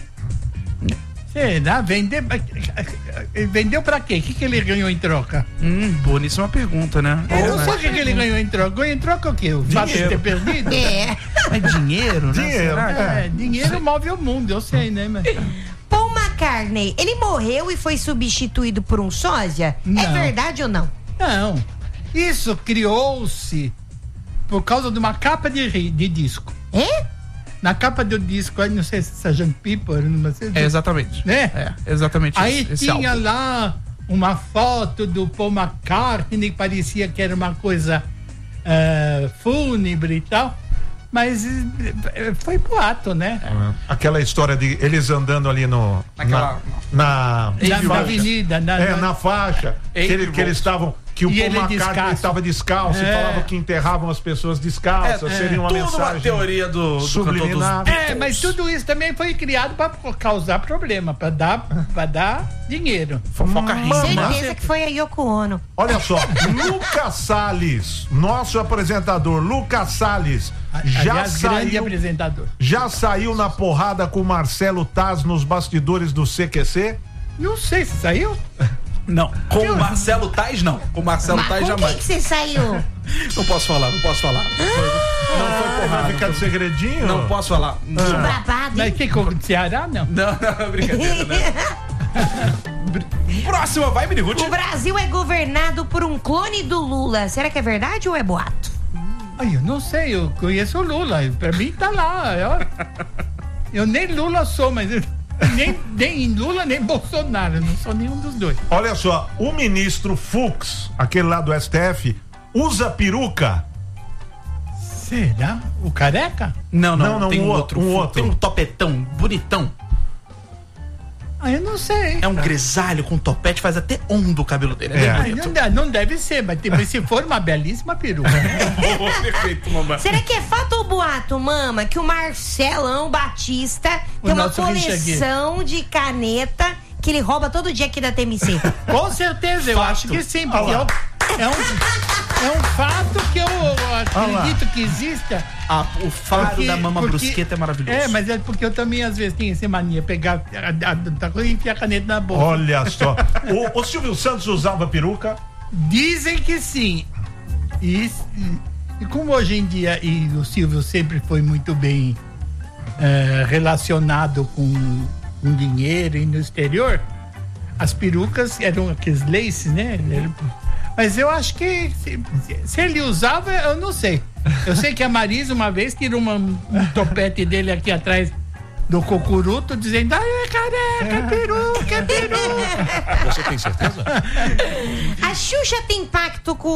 Speaker 20: Será? Vender... Vendeu pra quê? O que, que ele ganhou em troca?
Speaker 17: Hum, boníssima pergunta, né?
Speaker 20: Eu não sei o que, que ele ganhou em troca. Ganhou em troca o quê? O fato de ter perdido?
Speaker 18: É.
Speaker 17: É dinheiro, né?
Speaker 19: Dinheiro.
Speaker 20: Será?
Speaker 19: É.
Speaker 20: É, dinheiro move o mundo, eu sei, né? Mas...
Speaker 18: Paul McCartney, ele morreu e foi substituído por um sósia?
Speaker 20: Não.
Speaker 18: É verdade ou não?
Speaker 20: Não. Isso criou-se por causa de uma capa de, ri- de disco.
Speaker 18: É?
Speaker 20: Na capa do disco, aí não sei se é sargento Pepper, não sei.
Speaker 17: É exatamente.
Speaker 20: Né?
Speaker 17: É, exatamente
Speaker 20: Aí
Speaker 17: esse, esse
Speaker 20: tinha
Speaker 17: álbum.
Speaker 20: lá uma foto do Paul McCartney que parecia que era uma coisa uh, fúnebre e tal. Mas eh, foi boato, né?
Speaker 19: Aquela história de eles andando ali no
Speaker 17: Naquela-
Speaker 19: na, na,
Speaker 20: Na, na avenida, na,
Speaker 19: é,
Speaker 20: na-
Speaker 19: na faixa, que, ele- que eles estavam, que o
Speaker 20: E
Speaker 19: Paul
Speaker 20: ele
Speaker 19: McCartney
Speaker 20: descalço.
Speaker 19: estava descalço
Speaker 20: É.
Speaker 19: e falava que enterravam as pessoas descalças,
Speaker 17: É,
Speaker 19: seria uma
Speaker 17: tudo
Speaker 19: mensagem
Speaker 17: uma teoria do, do
Speaker 19: subliminar.
Speaker 17: cantor dos
Speaker 20: É, mas tudo isso também foi criado para causar problema, para dar, pra dar dinheiro.
Speaker 17: Fofoca
Speaker 19: Mama.
Speaker 17: rica.
Speaker 18: Certeza que foi a Yoko Ono.
Speaker 19: Olha só, Lucas Salles, nosso apresentador Lucas Salles, já
Speaker 20: Aliás, grande
Speaker 19: saiu,
Speaker 20: apresentador.
Speaker 19: já saiu na porrada com Marcelo Taz nos bastidores do C Q C?
Speaker 20: Não sei se saiu.
Speaker 17: Não, com o Marcelo Tais não. Com o Marcelo
Speaker 18: Mas
Speaker 17: Tais
Speaker 18: com
Speaker 17: jamais.
Speaker 18: quem que você saiu?
Speaker 17: Não posso falar, não posso falar.
Speaker 19: Não foi porrada, vai ficar de segredinho?
Speaker 17: Não posso falar.
Speaker 18: Que babado,
Speaker 20: Mas
Speaker 18: hein?
Speaker 20: que com o Ceará, não?
Speaker 17: Não, não, brincadeira, né? Próxima, vai, Miniguti.
Speaker 18: O Brasil é governado por um clone do Lula. Será que é verdade ou é boato?
Speaker 20: Ai, eu não sei, eu conheço o Lula. Pra mim tá lá. Eu, eu nem Lula sou, mas eu, nem, nem Lula nem Bolsonaro. Eu não sou nenhum dos dois.
Speaker 19: Olha só, o ministro Fux, aquele lá do S T F, usa peruca.
Speaker 20: Será? O careca?
Speaker 17: Não, não,
Speaker 19: Não, não,
Speaker 17: tem
Speaker 19: um
Speaker 17: um
Speaker 19: outro,
Speaker 17: outro.
Speaker 19: um outro.
Speaker 17: Tem um topetão bonitão.
Speaker 20: Ah, eu não sei.
Speaker 17: É um grisalho com topete, faz até onda o cabelo dele. É,
Speaker 20: é. Não, dá, não deve ser, mas tem, se for uma belíssima peruca.
Speaker 17: Perfeito, mamãe.
Speaker 18: Será que é fato ou boato, mama, que o Marcelão Batista
Speaker 20: O
Speaker 18: tem uma
Speaker 20: nosso
Speaker 18: coleção de caneta que ele rouba todo dia aqui da T M C?
Speaker 20: Com certeza, eu
Speaker 17: Fato.
Speaker 20: acho que sim, porque é um, é, um, é um fato que eu acredito que exista.
Speaker 17: Ah, o faro
Speaker 20: Porque-
Speaker 17: da mama
Speaker 20: porque-
Speaker 17: brusqueta é maravilhoso.
Speaker 20: É, mas é porque eu também às vezes tenho essa mania, pegar a, a, a coisa e enfiar a caneta na boca.
Speaker 19: Olha só. O, o Silvio Santos usava peruca?
Speaker 20: Dizem que sim. E, e, e como hoje em dia, e o Silvio sempre foi muito bem eh, relacionado com, com dinheiro e no exterior, as perucas eram aqueles laces, né? Mas eu acho que se, se ele usava, eu não sei. Eu sei que a Marisa uma vez tirou uma, um topete dele aqui atrás do cocuruto, dizendo: ah, é careca, é peruca, é peruca.
Speaker 2: Você tem certeza?
Speaker 18: A Xuxa tem pacto com